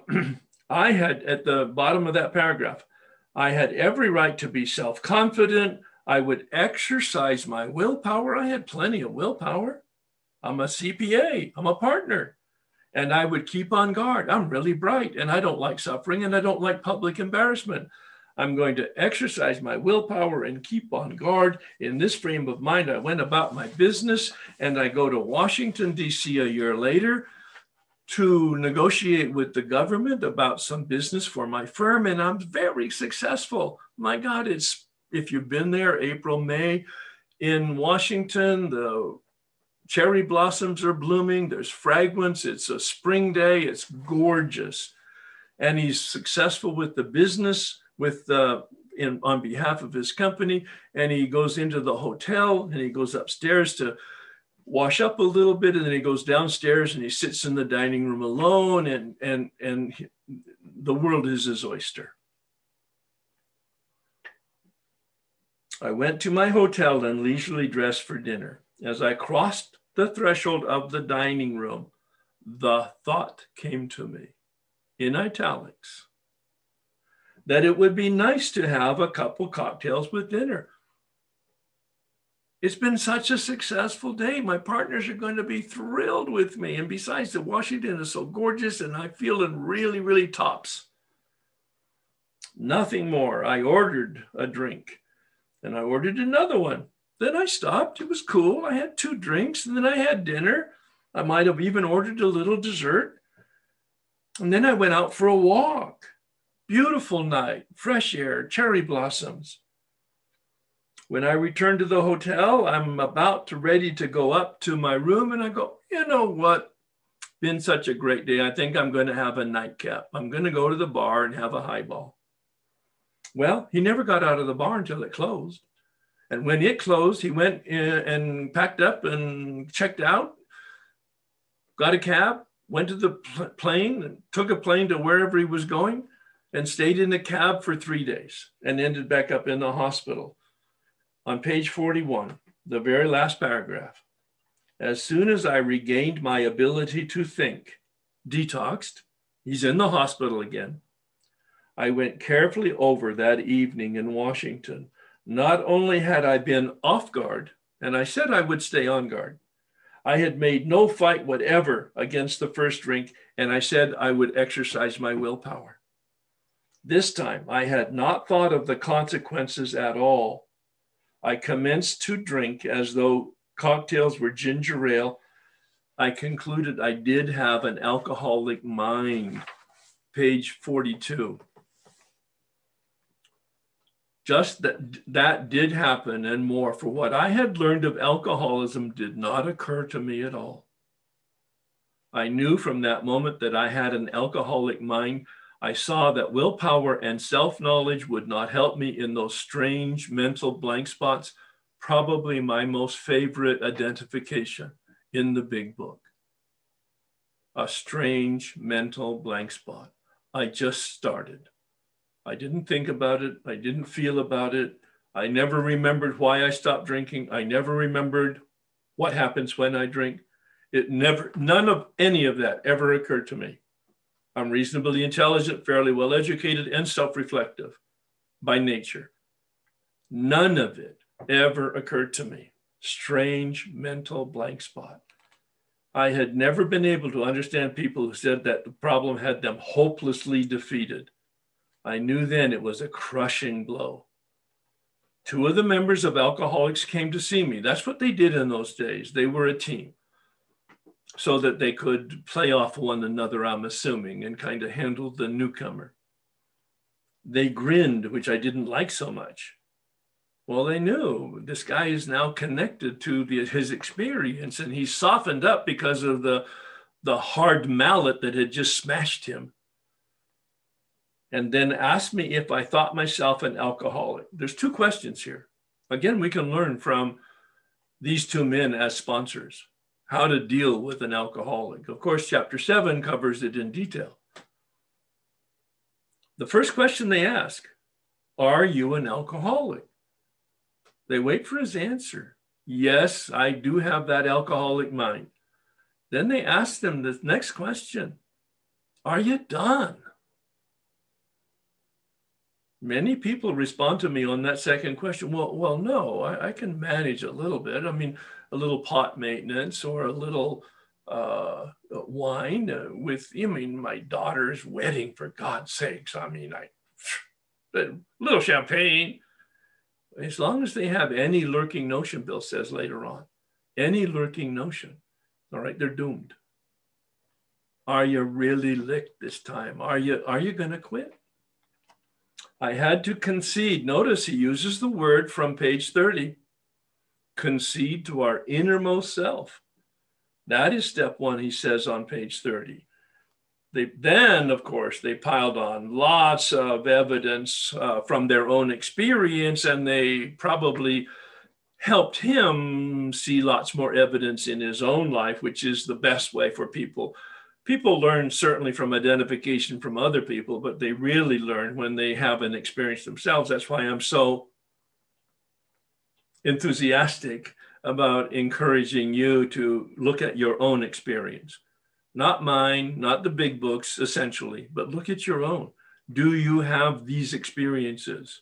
I had, at the bottom of that paragraph, I had every right to be self-confident. I would exercise my willpower. I had plenty of willpower. I'm a CPA. I'm a partner. And I would keep on guard. I'm really bright and I don't like suffering and I don't like public embarrassment. I'm going to exercise my willpower and keep on guard. In this frame of mind, I went about my business, and I go to Washington, D.C. a year later to negotiate with the government about some business for my firm, and I'm very successful. My God, if you've been there, April, May, in Washington, the cherry blossoms are blooming. There's fragrance. It's a spring day. It's gorgeous. And he's successful with the business on behalf of his company. And he goes into the hotel and he goes upstairs to wash up a little bit. And then he goes downstairs and he sits in the dining room alone, and the world is his oyster. I went to my hotel and leisurely dressed for dinner. As I crossed the threshold of the dining room, the thought came to me, in italics, that it would be nice to have a couple cocktails with dinner. It's been such a successful day. My partners are going to be thrilled with me. And besides, the Washington is so gorgeous and I'm feeling really, really tops. Nothing more. I ordered a drink and I ordered another one. Then I stopped. It was cool. I had 2 drinks and then I had dinner. I might have even ordered a little dessert. And then I went out for a walk. Beautiful night, fresh air, cherry blossoms. When I returned to the hotel, I'm about ready to go up to my room and I go, you know what? Been such a great day. I think I'm going to have a nightcap. I'm going to go to the bar and have a highball. Well, he never got out of the bar until it closed. And when it closed, he went in and packed up and checked out, got a cab, went to the plane, took a plane to wherever he was going, and stayed in the cab for 3 days and ended back up in the hospital. On page 41, the very last paragraph, as soon as I regained my ability to think, detoxed, he's in the hospital again, I went carefully over that evening in Washington. Not only had I been off guard, and I said I would stay on guard, I had made no fight whatever against the first drink, and I said I would exercise my willpower. This time, I had not thought of the consequences at all. I commenced to drink as though cocktails were ginger ale. I concluded I did have an alcoholic mind. Page 42. Just that did happen and more, for what I had learned of alcoholism did not occur to me at all. I knew from that moment that I had an alcoholic mind. I saw that willpower and self-knowledge would not help me in those strange mental blank spots, probably my most favorite identification in the big book. A strange mental blank spot. I just started. I didn't think about it. I didn't feel about it. I never remembered why I stopped drinking. I never remembered what happens when I drink. None of any of that ever occurred to me. I'm reasonably intelligent, fairly well educated, and self-reflective by nature. None of it ever occurred to me. Strange mental blank spot. I had never been able to understand people who said that the problem had them hopelessly defeated. I knew then it was a crushing blow. 2 of the members of Alcoholics came to see me. That's what they did in those days. They were a team so that they could play off one another, I'm assuming, and kind of handle the newcomer. They grinned, which I didn't like so much. Well, they knew this guy is now connected to his experience, and he's softened up because of the hard mallet that had just smashed him. And then asked me if I thought myself an alcoholic. There's 2 questions here. Again, we can learn from these 2 men as sponsors how to deal with an alcoholic. Of course, chapter 7 covers it in detail. The first question they ask, are you an alcoholic? They wait for his answer. Yes, I do have that alcoholic mind. Then they ask them the next question, are you done? Many people respond to me on that second question. Well, no, I can manage a little bit. I mean, a little pot maintenance or a little wine my daughter's wedding, for God's sakes. I mean, a little champagne. As long as they have any lurking notion, Bill says later on, any lurking notion, all right, they're doomed. Are you really licked this time? Are you going to quit? I had to concede. Notice he uses the word from page 30. Concede to our innermost self. That is step 1, he says on page 30. Then, of course, they piled on lots of evidence from their own experience, and they probably helped him see lots more evidence in his own life, which is the best way for people. People learn certainly from identification from other people, but they really learn when they have an experience themselves. That's why I'm so enthusiastic about encouraging you to look at your own experience. Not mine, not the big books, essentially, but look at your own. Do you have these experiences?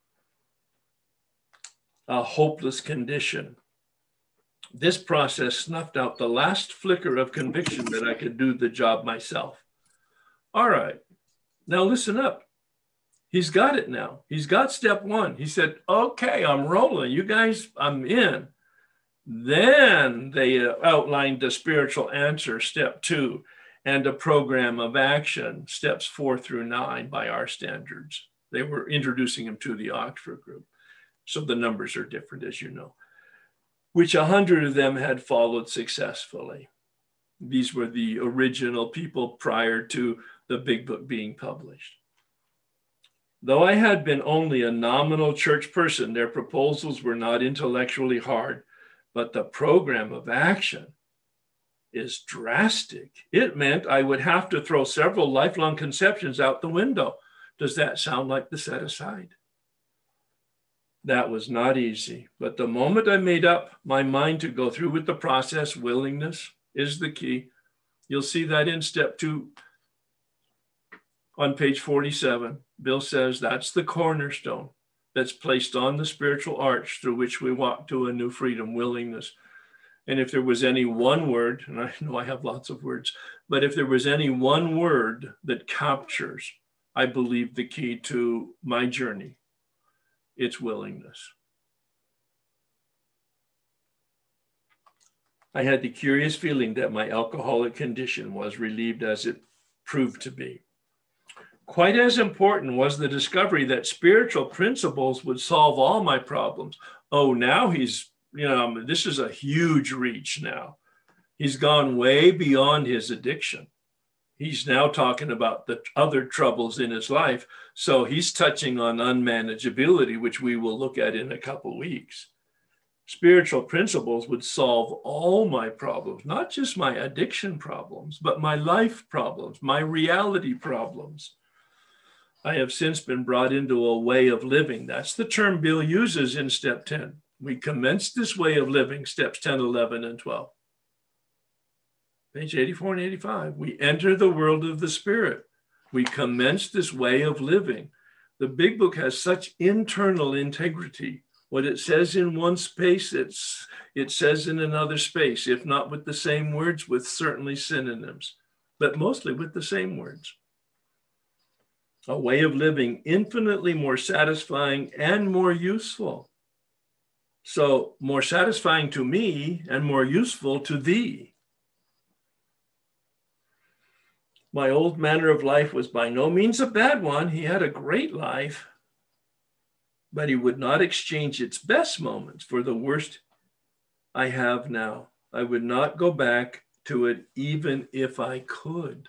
A hopeless condition. This process snuffed out the last flicker of conviction that I could do the job myself. All right, now listen up. He's got it now. He's got step one. He said, okay, I'm rolling. You guys, I'm in. Then they outlined the spiritual answer, step two, and a program of action, steps 4 through 9 by our standards. They were introducing him to the Oxford group. So the numbers are different, as you know, which 100 of them had followed successfully. These were the original people prior to the big book being published. Though I had been only a nominal church person, their proposals were not intellectually hard, but the program of action is drastic. It meant I would have to throw several lifelong conceptions out the window. Does that sound like the set aside? That was not easy, but the moment I made up my mind to go through with the process, willingness is the key. You'll see that in step 2 on page 47. Bill says that's the cornerstone that's placed on the spiritual arch through which we walk to a new freedom, willingness. And if there was any one word, and I know I have lots of words, but if there was any one word that captures, I believe, the key to my journey, it's willingness. I had the curious feeling that my alcoholic condition was relieved as it proved to be. Quite as important was the discovery that spiritual principles would solve all my problems. Oh, now he's, this is a huge reach now. He's gone way beyond his addiction. He's now talking about the other troubles in his life. So he's touching on unmanageability, which we will look at in a couple weeks. Spiritual principles would solve all my problems, not just my addiction problems, but my life problems, my reality problems. I have since been brought into a way of living. That's the term Bill uses in step 10. We commenced this way of living, steps 10, 11, and 12. Page 84 and 85. We enter the world of the spirit. We commence this way of living. The big book has such internal integrity. What it says in one space, it says in another space, if not with the same words, with certainly synonyms, but mostly with the same words. A way of living infinitely more satisfying and more useful. So more satisfying to me and more useful to thee. My old manner of life was by no means a bad one. He had a great life, but he would not exchange its best moments for the worst I have now. I would not go back to it even if I could.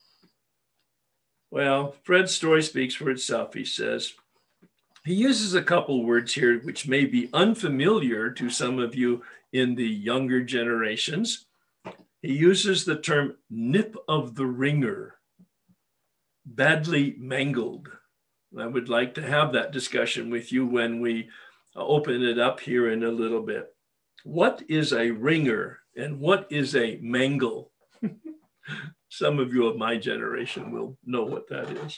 Well, Fred's story speaks for itself, he says. He uses a couple words here which may be unfamiliar to some of you in the younger generations. He uses the term nip of the ringer, badly mangled. I would like to have that discussion with you when we open it up here in a little bit. What is a ringer and what is a mangle? Some of you of my generation will know what that is.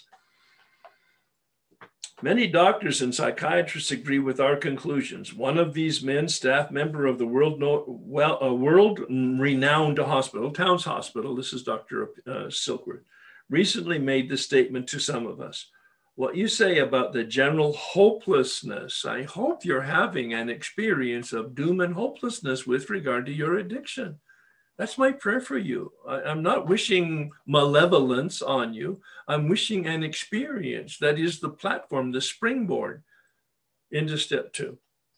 Many doctors and psychiatrists agree with our conclusions. One of these men, staff member of the world-renowned hospital, Towns Hospital, this is Dr. Silkworth, recently made this statement to some of us. What you say about the general hopelessness, I hope you're having an experience of doom and hopelessness with regard to your addiction. That's my prayer for you. I'm not wishing malevolence on you. I'm wishing an experience that is the platform, the springboard into step 2.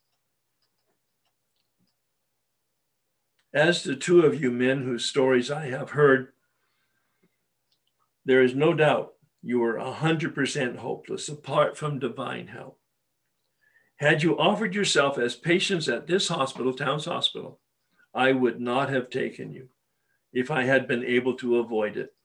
As the two of you men whose stories I have heard, there is no doubt you are 100% hopeless apart from divine help. Had you offered yourself as patients at this hospital, Towns Hospital, I would not have taken you if I had been able to avoid it.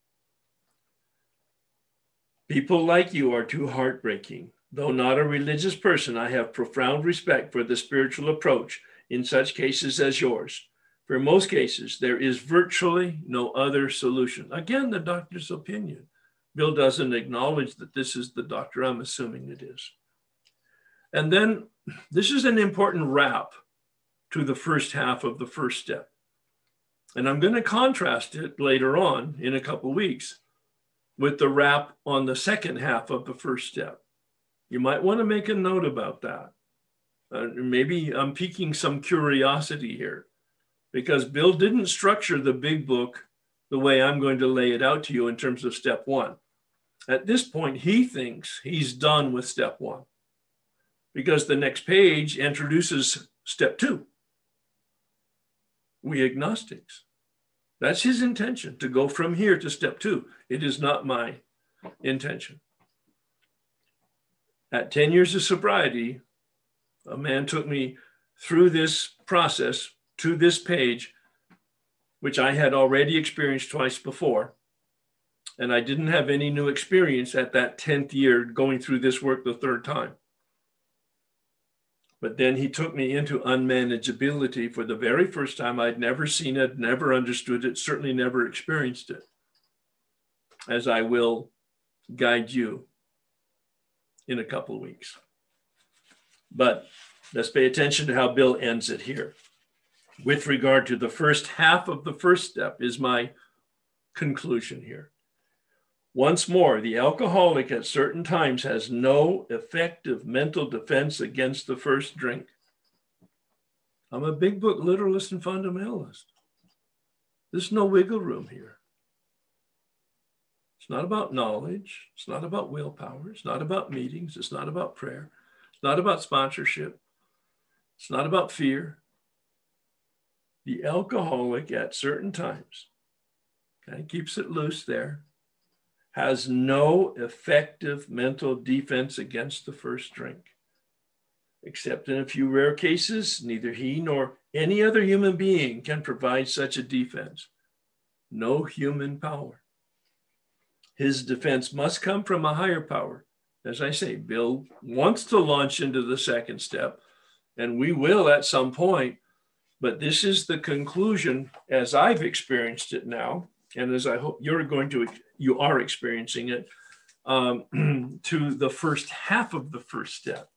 People like you are too heartbreaking. Though not a religious person, I have profound respect for the spiritual approach in such cases as yours. For most cases, there is virtually no other solution. Again, the doctor's opinion. Bill doesn't acknowledge that this is the doctor. I'm assuming it is. And then this is an important wrap to the first half of the first step. And I'm going to contrast it later on in a couple of weeks with the wrap on the second half of the first step. You might want to make a note about that. Maybe I'm piquing some curiosity here, because Bill didn't structure the big book the way I'm going to lay it out to you in terms of step one. At this point, he thinks he's done with step one, because the next page introduces step two. We agnostics. That's his intention, to go from here to step two. It is not my intention. At 10 years of sobriety, a man took me through this process to this page, which I had already experienced twice before. And I didn't have any new experience at that 10th year going through this work the third time. But then he took me into unmanageability for the very first time. I'd never seen it, never understood it, certainly never experienced it, as I will guide you in a couple of weeks. But let's pay attention to how Bill ends it here. With regard to the first half of the first step is my conclusion here. Once more, the alcoholic at certain times has no effective mental defense against the first drink. I'm a big book literalist and fundamentalist. There's no wiggle room here. It's not about knowledge. It's not about willpower. It's not about meetings. It's not about prayer. It's not about sponsorship. It's not about fear. The alcoholic at certain times kind of keeps it loose there, has no effective mental defense against the first drink. Except in a few rare cases, neither he nor any other human being can provide such a defense. No human power. His defense must come from a higher power. As I say, Bill wants to launch into the second step, and we will at some point, but this is the conclusion as I've experienced it now, and as I hope you are experiencing it, to the first half of the first step.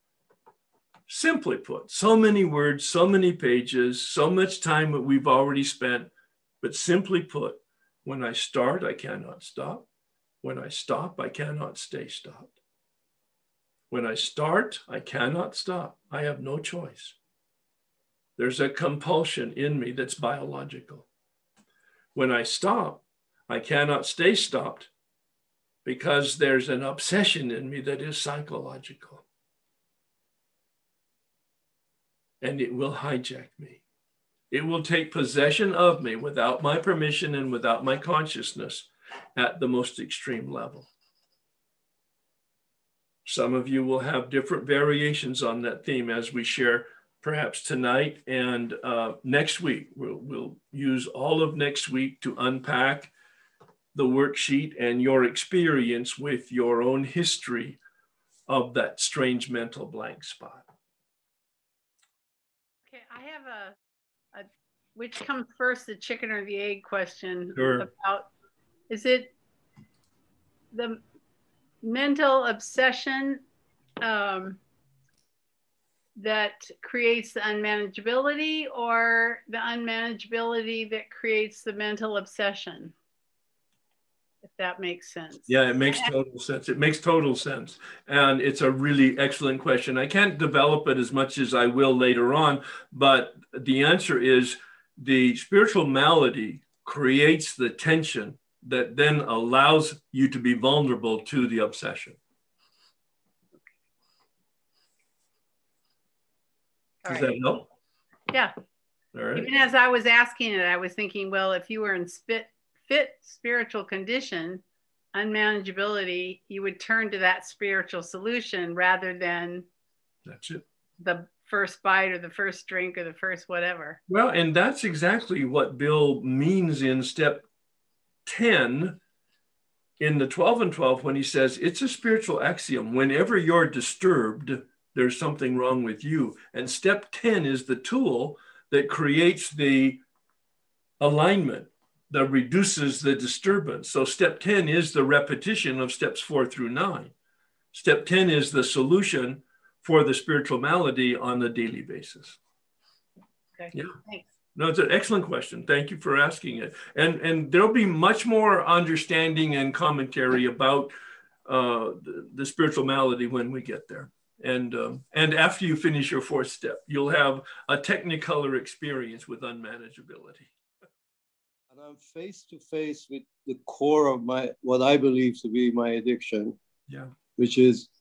Simply put, so many words, so many pages, so much time that we've already spent, but simply put, when I start, I cannot stop. When I stop, I cannot stay stopped. When I start, I cannot stop. I have no choice. There's a compulsion in me that's biological. When I stop, I cannot stay stopped because there's an obsession in me that is psychological. And it will hijack me. It will take possession of me without my permission and without my consciousness at the most extreme level. Some of you will have different variations on that theme as we share perhaps tonight and next week. We'll use all of next week to unpack the worksheet and your experience with your own history of that strange mental blank spot. Okay, I have a which comes first, the chicken or the egg question. Sure. About, is it the mental obsession that creates the unmanageability, or the unmanageability that creates the mental obsession? If that makes sense. Yeah, it makes total sense. It makes total sense. And it's a really excellent question. I can't develop it as much as I will later on, but the answer is the spiritual malady creates the tension that then allows you to be vulnerable to the obsession. Does that help? Yeah. All right. Even as I was asking it, I was thinking, well, if you were in fit spiritual condition, unmanageability, you would turn to that spiritual solution rather than that's it. The first bite or the first drink or the first whatever. Well, and that's exactly what Bill means in step 10 in the 12 and 12 when he says it's a spiritual axiom. Whenever you're disturbed, there's something wrong with you. And step 10 is the tool that creates the alignment that reduces the disturbance. So step 10 is the repetition of steps 4 through 9. Step 10 is the solution for the spiritual malady on a daily basis. Okay, yeah. Thanks. No, it's an excellent question. Thank you for asking it. And there'll be much more understanding and commentary about the spiritual malady when we get there. And after you finish your fourth step, you'll have a technicolor experience with unmanageability. And I'm face to face with the core of my, what I believe to be my addiction, yeah, which is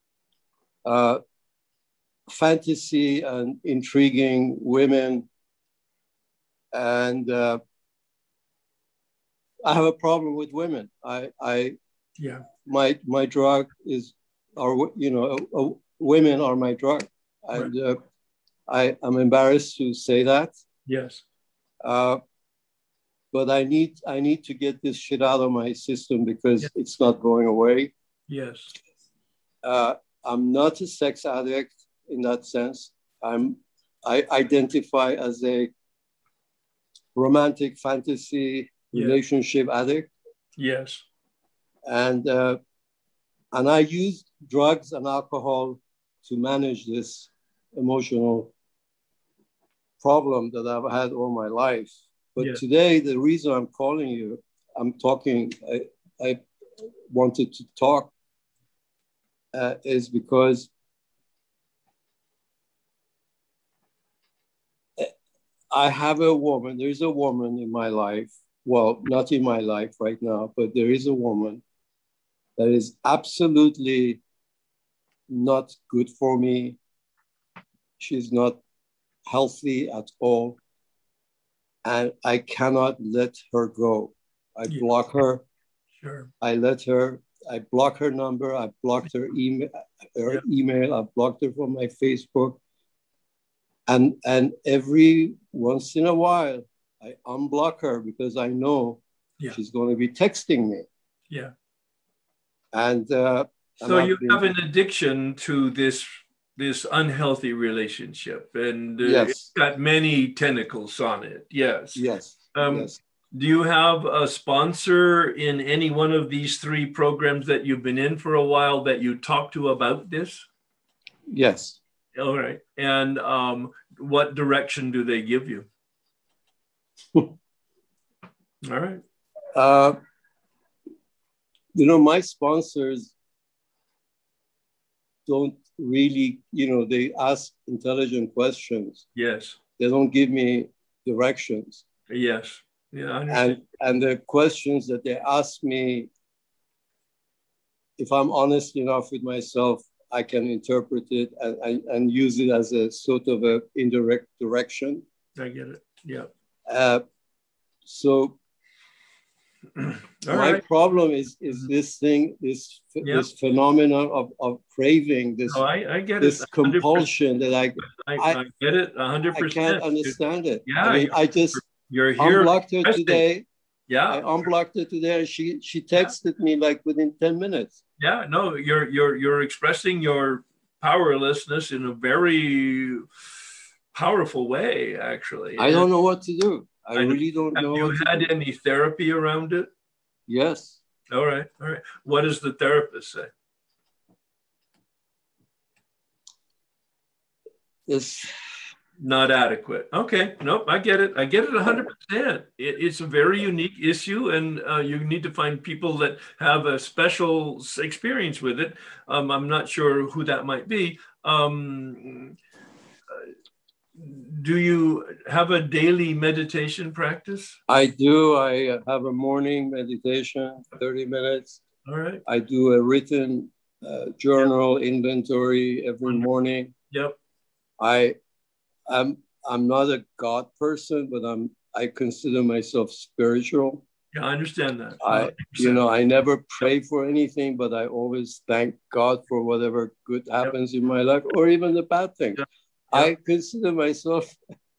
fantasy and intriguing women. And I have a problem with women. Yeah. My drug is, women are my drug. And right. I'm embarrassed to say that. Yes. But I need to get this shit out of my system because it's not going away. Yes. I'm not a sex addict in that sense. I identify as a romantic fantasy relationship addict. Yes. And I use drugs and alcohol to manage this emotional problem that I've had all my life. But today, the reason I'm calling you, I wanted to talk is because I have a woman, there's a woman in my life, well, not in my life right now, but there is a woman that is absolutely not good for me. She's not healthy at all. And I cannot let her go. I block her. Sure. I block her number. I blocked her email. I blocked her from my Facebook. And every once in a while, I unblock her because I know she's going to be texting me. Yeah. And so you have an addiction to this unhealthy relationship, and it's got many tentacles on it. Yes. Yes. Yes. Do you have a sponsor in any one of these three programs that you've been in for a while that you talk to about this? Yes. All right. And what direction do they give you? All right. My sponsors don't really, they ask intelligent questions. Yes. They don't give me directions. Yes. Yeah, I understand. And the questions that they ask me, if I'm honest enough with myself, I can interpret it and use it as a sort of a indirect direction. I get it. Yeah. So my problem is this thing, this phenomenon of craving, this I get this it. compulsion that I get it 100%. I can't understand it. Yeah, I mean, you're here. Unblocked her today. Yeah, I unblocked her today, and she texted me like within 10 minutes. Yeah, no, you're expressing your powerlessness in a very powerful way, actually. I don't know what to do. I really don't know. Have you had any therapy around it? Yes. All right. What does the therapist say? It's not adequate. Okay. Nope. I get it. 100%. It's a very unique issue, and you need to find people that have a special experience with it. I'm not sure who that might be. Do you have a daily meditation practice? I do. I have a morning meditation, 30 minutes. All right. I do a written journal inventory every morning. Yep. I'm not a God person, but I consider myself spiritual. Yeah, I understand that. I never pray for anything, but I always thank God for whatever good happens in my life, or even the bad things. Yep. I consider myself,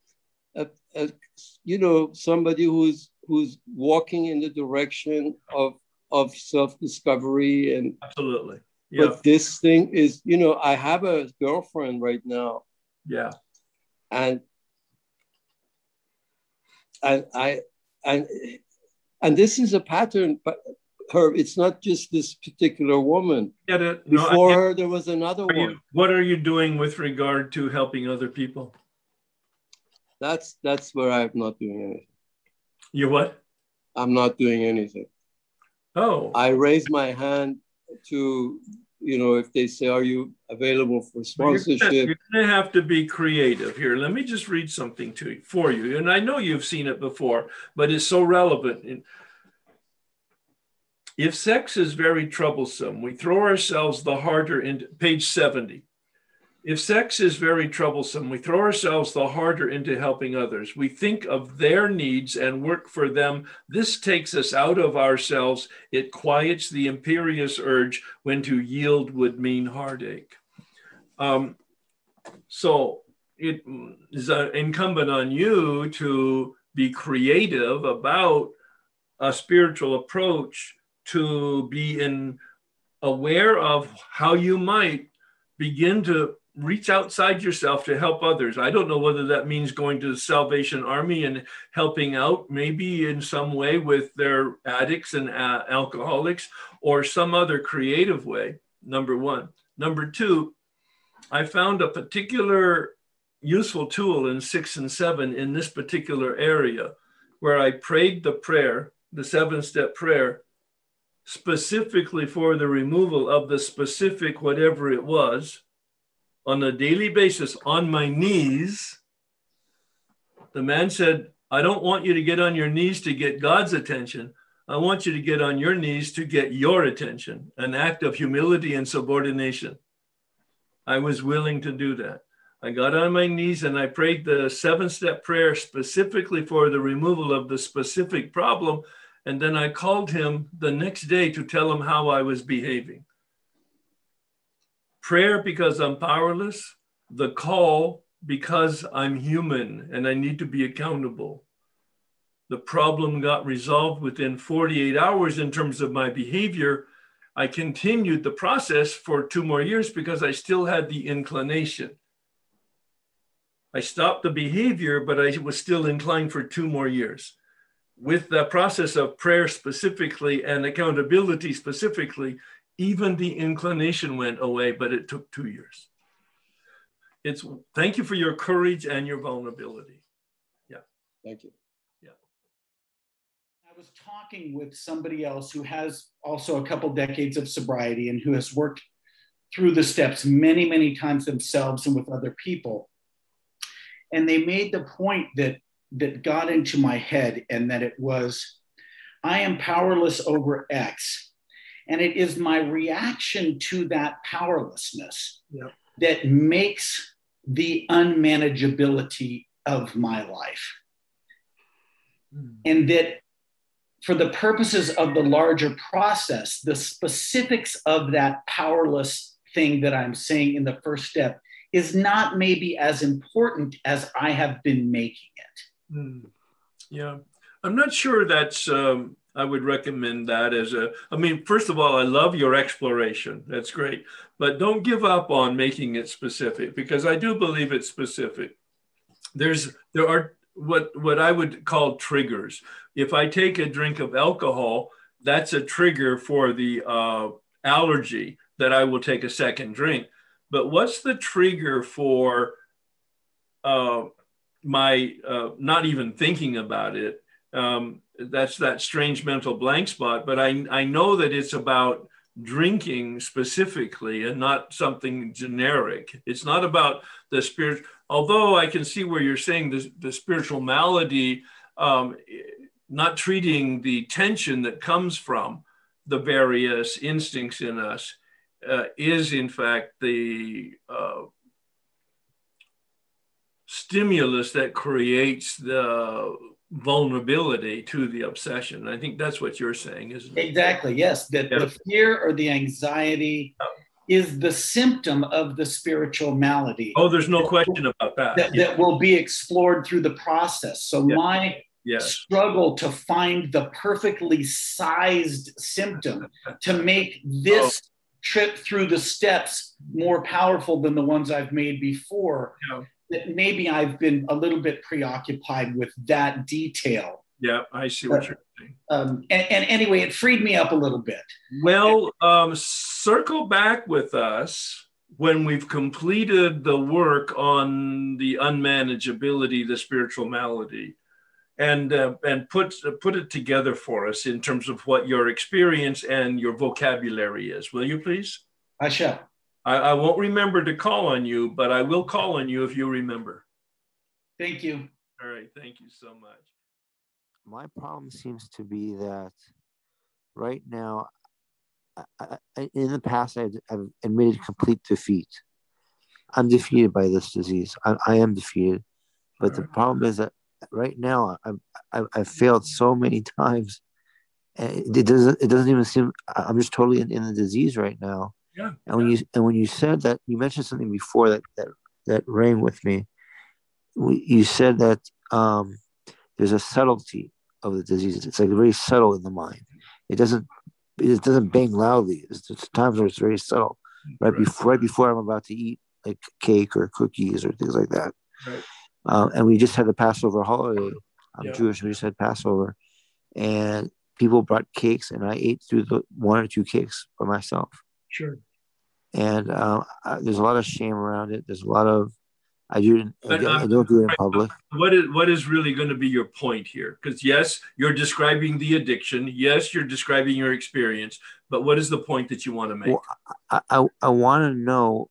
somebody who's walking in the direction of self-discovery and absolutely. Yeah. But this thing is, I have a girlfriend right now. Yeah. And this is a pattern, but it's not just this particular woman. Get it? Before her, there was another one. What are you doing with regard to helping other people? That's where I'm not doing anything. You what? I'm not doing anything. Oh. I raise my hand to, if they say, are you available for sponsorship? You're going to have to be creative here. Let me just read something for you. And I know you've seen it before, but it's so relevant. If sex is very troublesome, we throw ourselves the harder into page 70. If sex is very troublesome, we throw ourselves the harder into helping others. We think of their needs and work for them. This takes us out of ourselves. It quiets the imperious urge when to yield would mean heartache. So it is incumbent on you to be creative about a spiritual approach, to be aware of how you might begin to reach outside yourself to help others. I don't know whether that means going to the Salvation Army and helping out maybe in some way with their addicts and alcoholics, or some other creative way, number one. Number two, I found a particular useful tool in 6 and 7 in this particular area, where I prayed the prayer, the 7-step prayer, specifically for the removal of the specific whatever it was, on a daily basis, on my knees. The man said, I don't want you to get on your knees to get God's attention. I want you to get on your knees to get your attention, an act of humility and subordination. I was willing to do that. I got on my knees and I prayed the 7-step prayer specifically for the removal of the specific problem. And then I called him the next day to tell him how I was behaving. Prayer because I'm powerless, the call because I'm human and I need to be accountable. The problem got resolved within 48 hours in terms of my behavior. I continued the process for 2 more years because I still had the inclination. I stopped the behavior, but I was still inclined for 2 more years. With the process of prayer specifically and accountability specifically, even the inclination went away, but it took 2 years. Thank you for your courage and your vulnerability. Yeah. Thank you. Yeah. I was talking with somebody else who has also a couple decades of sobriety and who has worked through the steps many, many times themselves and with other people. And they made the point that got into my head, and that it was, I am powerless over X. And it is my reaction to that powerlessness that makes the unmanageability of my life. And that for the purposes of the larger process, the specifics of that powerless thing that I'm saying in the first step is not maybe as important as I have been making it. Yeah, I'm not sure that's, I would recommend that first of all, I love your exploration. That's great. But don't give up on making it specific, because I do believe it's specific. There are what I would call triggers. If I take a drink of alcohol, that's a trigger for the allergy that I will take a second drink. But what's the trigger for my not even thinking about it? That's that strange mental blank spot. But I know that it's about drinking specifically and not something generic. It's not about the spirit, although I can see where you're saying the spiritual malady, not treating the tension that comes from the various instincts in us is in fact the stimulus that creates the vulnerability to the obsession. I think that's what you're saying, isn't it? Exactly, yes. That the fear or the anxiety is the symptom of the spiritual malady. Oh, there's no question about that. That will be explored through the process. So my struggle to find the perfectly sized symptom to make this trip through the steps more powerful than the ones I've made before, that maybe I've been a little bit preoccupied with that detail. Yeah, I see what you're saying. And anyway, it freed me up a little bit. Well, circle back with us when we've completed the work on the unmanageability, the spiritual malady, and put it together for us in terms of what your experience and your vocabulary is. Will you please? I shall. I won't remember to call on you, but I will call on you if you remember. Thank you. All right. Thank you so much. My problem seems to be that right now, in the past, I've admitted complete defeat. I'm defeated by this disease. I am defeated. But the problem is that right now, I've failed so many times. It doesn't even seem, I'm just totally in the disease right now. Yeah. And when you said that, you mentioned something before that rang with me. You said that there's a subtlety of the disease. It's like very subtle in the mind. It doesn't bang loudly. It's times where it's very subtle. Right before I'm about to eat like cake or cookies or things like that. Right. And we just had the Passover holiday. I'm Jewish. We just had Passover, and people brought cakes, and I ate through the 1 or 2 cakes by myself. Sure. And there's a lot of shame around it. There's a lot of I don't do it in public. What is really going to be your point here? Because yes, you're describing the addiction. Yes, you're describing your experience. But what is the point that you want to make? Well, I want to know,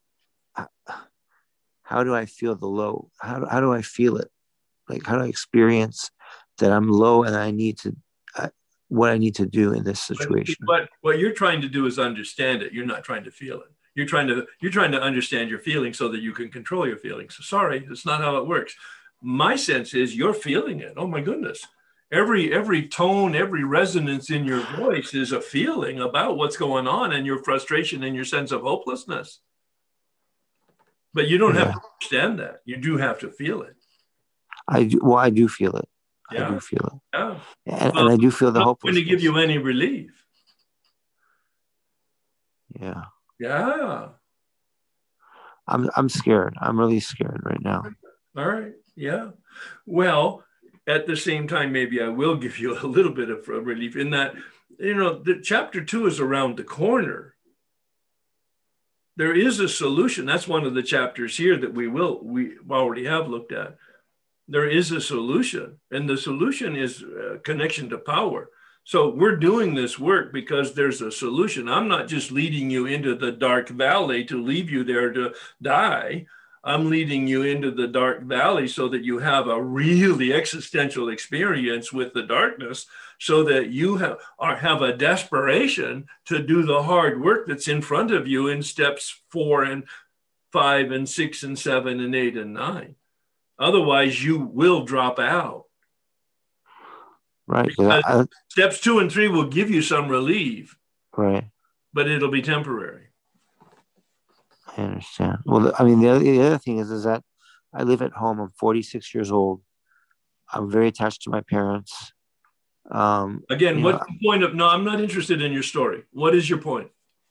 how do I feel the low? How do I feel it? Like, how do I experience that I'm low and I need to, what I need to do in this situation? But what you're trying to do is understand it. You're not trying to feel it. You're trying to understand your feelings so that you can control your feelings. So sorry, that's not how it works. My sense is you're feeling it. Oh my goodness. Every tone, every resonance in your voice is a feeling about what's going on and your frustration and your sense of hopelessness. But you don't have to understand that. You do have to feel it. I do feel it. Yeah. I do feel it. Yeah. And I do feel the hopelessness. Not going to give you any relief. Yeah. Yeah. I'm scared. I'm really scared right now. All right. Yeah. Well, at the same time, maybe I will give you a little bit of relief in that, the chapter 2 is around the corner. There is a solution. That's one of the chapters here that we already have looked at. There is a solution, and the solution is connection to power. So we're doing this work because there's a solution. I'm not just leading you into the dark valley to leave you there to die. I'm leading you into the dark valley so that you have a really existential experience with the darkness, so that you have a desperation to do the hard work that's in front of you in steps 4 and 5 and 6 and 7 and 8 and 9. Otherwise, you will drop out. Right. Steps 2 and 3 will give you some relief. Right. But it'll be temporary. I understand. Well, I mean, the other thing is that I live at home. I'm 46 years old. I'm very attached to my parents. Again, what's the point of? No, I'm not interested in your story. What is your point?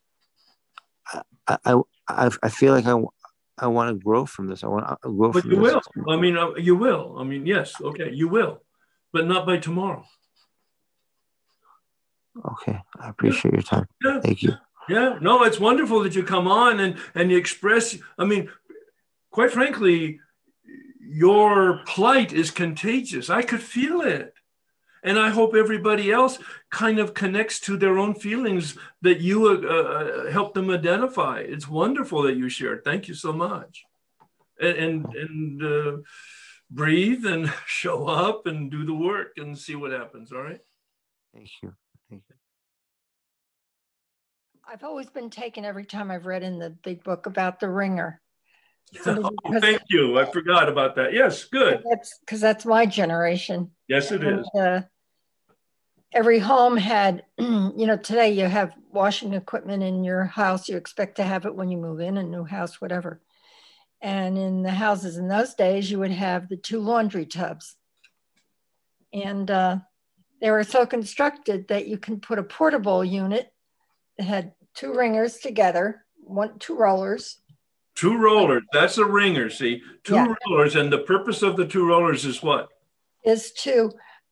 I feel like I want to grow from this. I want to grow from this. But you will. I mean, you will. I mean, yes. Okay, you will. But not by tomorrow. Okay. I appreciate your time. Yeah. Thank you. Yeah. No, it's wonderful that you come on and you express. I mean, quite frankly, your plight is contagious. I could feel it. And I hope everybody else kind of connects to their own feelings that you help them identify. It's wonderful that you shared. Thank you so much. And breathe and show up and do the work and see what happens. All right. Thank you. Thank you. I've always been taken every time I've read in the big book about the ringer. Oh, thank you. I forgot about that. Yes, good. Because that's my generation. Yes, it is. Every home had, today you have washing equipment in your house. You expect to have it when you move in a new house, whatever. And in the houses in those days, you would have the 2 laundry tubs. And they were so constructed that you can put a portable unit that had 2 ringers together, 2 rollers. 2 rollers, that's a ringer, see? 2 rollers, and the purpose of the 2 rollers is what? Is to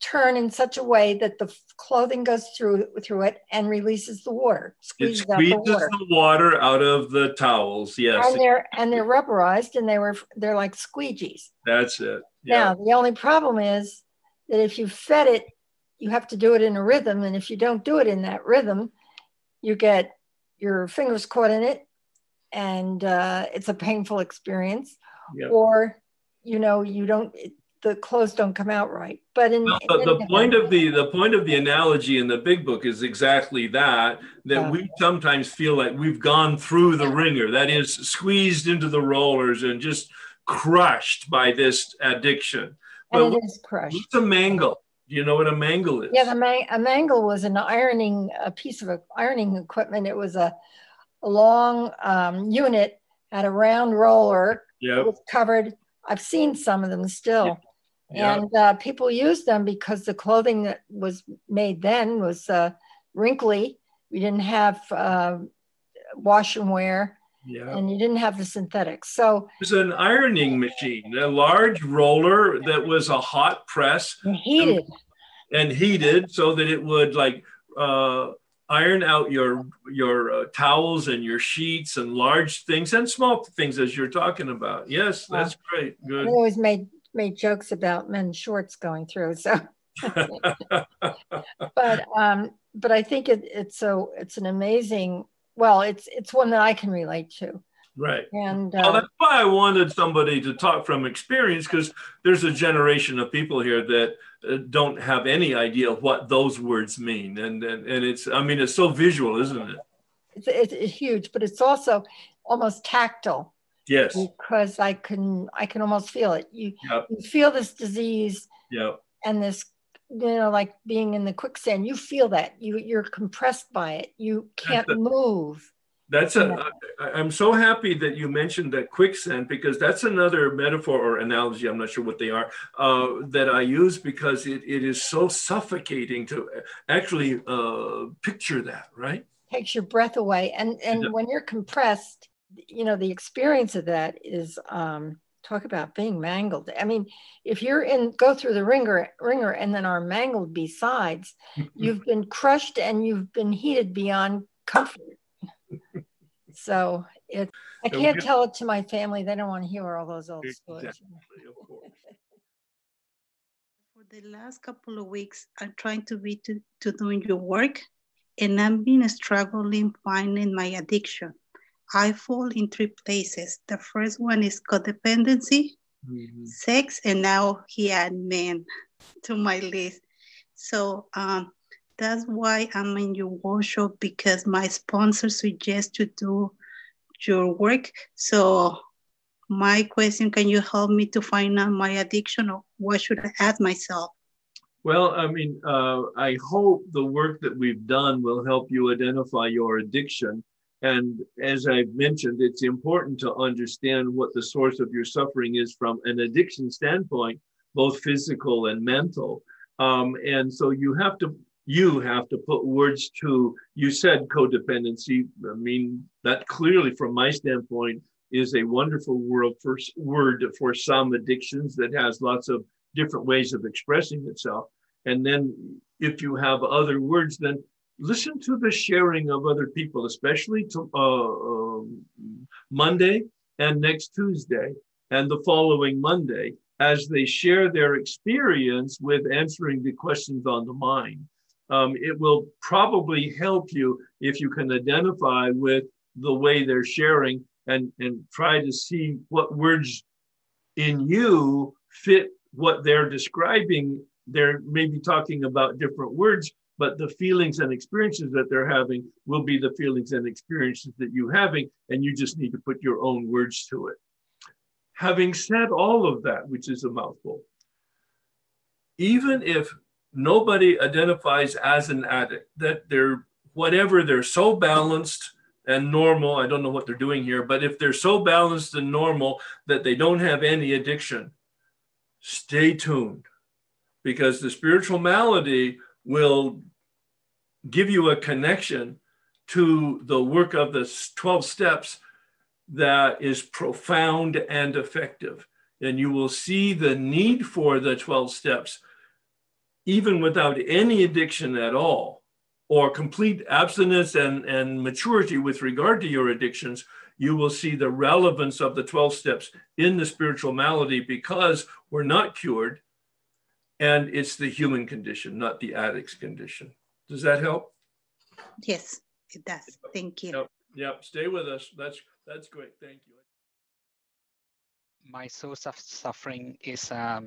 turn in such a way that the clothing goes through it and releases the water, squeezes out the water. The water out of the towels, yes. And they're rubberized, and they're like squeegees. That's it. Yeah. Now, the only problem is that if you fed it, you have to do it in a rhythm. And if you don't do it in that rhythm, you get your fingers caught in it, and it's a painful experience. Yep. Or, the clothes don't come out right. But the point of the analogy in the big book is exactly that we sometimes feel like we've gone through the ringer, that is, squeezed into the rollers and just crushed by this addiction. And it is crushed. What's a mangle? Do you know what a mangle is? Yeah, a mangle was a piece of ironing equipment. It was a long unit, had a round roller. Yeah. It was covered. I've seen some of them still. Yep. And people used them because the clothing that was made then was wrinkly. We didn't have wash and wear, and you didn't have the synthetics. So it was an ironing machine, a large roller that was a hot press. And heated so that it would iron out your towels and your sheets and large things and small things as you're talking about. Yes, that's great. Good. I always made jokes about men's shorts going through. So, but I think it's an amazing. Well, it's one that I can relate to. Right. And that's why I wanted somebody to talk from experience, because there's a generation of people here that don't have any idea what those words mean, and it's so visual, isn't it? It's huge, but it's also almost tactile. Yes, because I can almost feel it. You feel this disease, and this, like being in the quicksand. You feel that you're compressed by it. You can't move. I'm so happy that you mentioned that quicksand, because that's another metaphor or analogy, I'm not sure what they are, that I use, because it is so suffocating to actually picture that, right? Takes your breath away. And when you're compressed, the experience of that is, talk about being mangled. I mean, if go through the ringer and then are mangled besides, you've been crushed and you've been heated beyond comfort. So I can't tell it to my family. They don't want to hear all those old stories. Exactly, of course. For the last couple of weeks, I'm trying to be to doing your work, and I've been struggling finding my addiction. I fall in 3 places. The first one is codependency, sex, and now he added men to my list. So that's why I'm in your workshop, because my sponsor suggests to do your work. So my question, can you help me to find out my addiction, or what should I ask myself? Well, I hope the work that we've done will help you identify your addiction. And as I've mentioned, it's important to understand what the source of your suffering is from an addiction standpoint, both physical and mental. And so you have to put words to, you said codependency. I mean, that clearly from my standpoint is a wonderful word for some addictions that has lots of different ways of expressing itself. And then if you have other words, then listen to the sharing of other people, especially to Monday and next Tuesday and the following Monday, as they share their experience with answering the questions on the mind. It will probably help you if you can identify with the way they're sharing and try to see what words in you fit what they're describing. They're maybe talking about different words, but the feelings and experiences that they're having will be the feelings and experiences that you're having, and you just need to put your own words to it. Having said all of that, which is a mouthful, even if nobody identifies as an addict, that they're so balanced and normal, I don't know what they're doing here, but if they're so balanced and normal that they don't have any addiction, stay tuned, because the spiritual malady will give you a connection to the work of the 12 steps that is profound and effective. And you will see the need for the 12 steps even without any addiction at all, or complete abstinence and maturity with regard to your addictions, you will see the relevance of the 12 steps in the spiritual malady, because we're not cured, and it's the human condition, not the addict's condition. Does that help? Yes, it does. Thank you. Yep. Stay with us. That's great. Thank you. My source of suffering is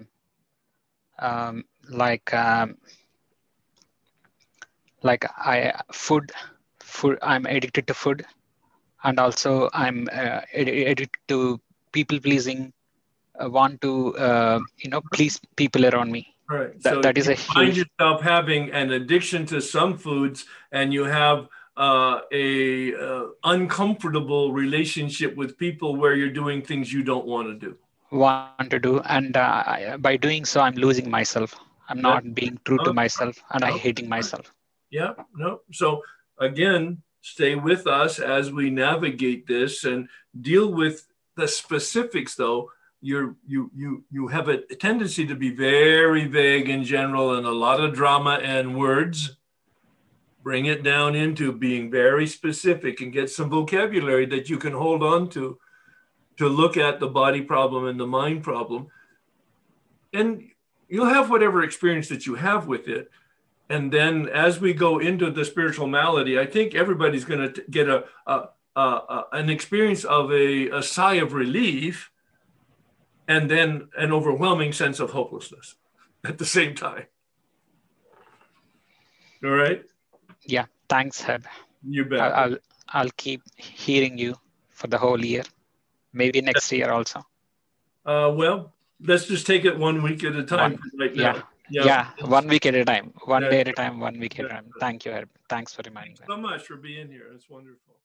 food. I'm addicted to food, and also I'm addicted to people pleasing. I want to please people around me. Right. That is a huge. Find yourself having an addiction to some foods, and you have a uncomfortable relationship with people where you're doing things you don't want to do. And by doing so, I'm losing myself. I'm not being true to myself, and I'm hating myself. Yeah. No. So again, stay with us as we navigate this and deal with the specifics, though. You have a tendency to be very vague in general and a lot of drama and words. Bring it down into being very specific and get some vocabulary that you can hold on to look at the body problem and the mind problem. And you'll have whatever experience that you have with it. And then as we go into the spiritual malady, I think everybody's going to get an experience of a sigh of relief, and then an overwhelming sense of hopelessness at the same time. All right? Yeah, thanks, Herb. You bet. I'll keep hearing you for the whole year, maybe next year also. Well, let's just take it 1 week at a time right now. Yeah, 1 week at a time, one day at a time, 1 week at a time. Thank you, Herb. Thanks for reminding me. Thanks so much for being here. It's wonderful.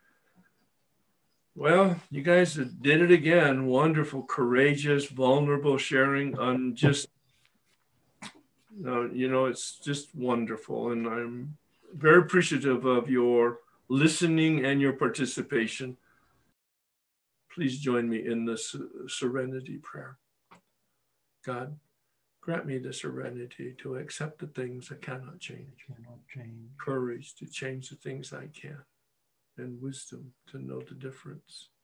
Well, you guys did it again. Wonderful, courageous, vulnerable sharing on just, it's just wonderful. And I'm very appreciative of your listening and your participation. Please join me in this serenity prayer. God, grant me the serenity to accept the things I cannot change. Courage to change the things I can. And wisdom to know the difference.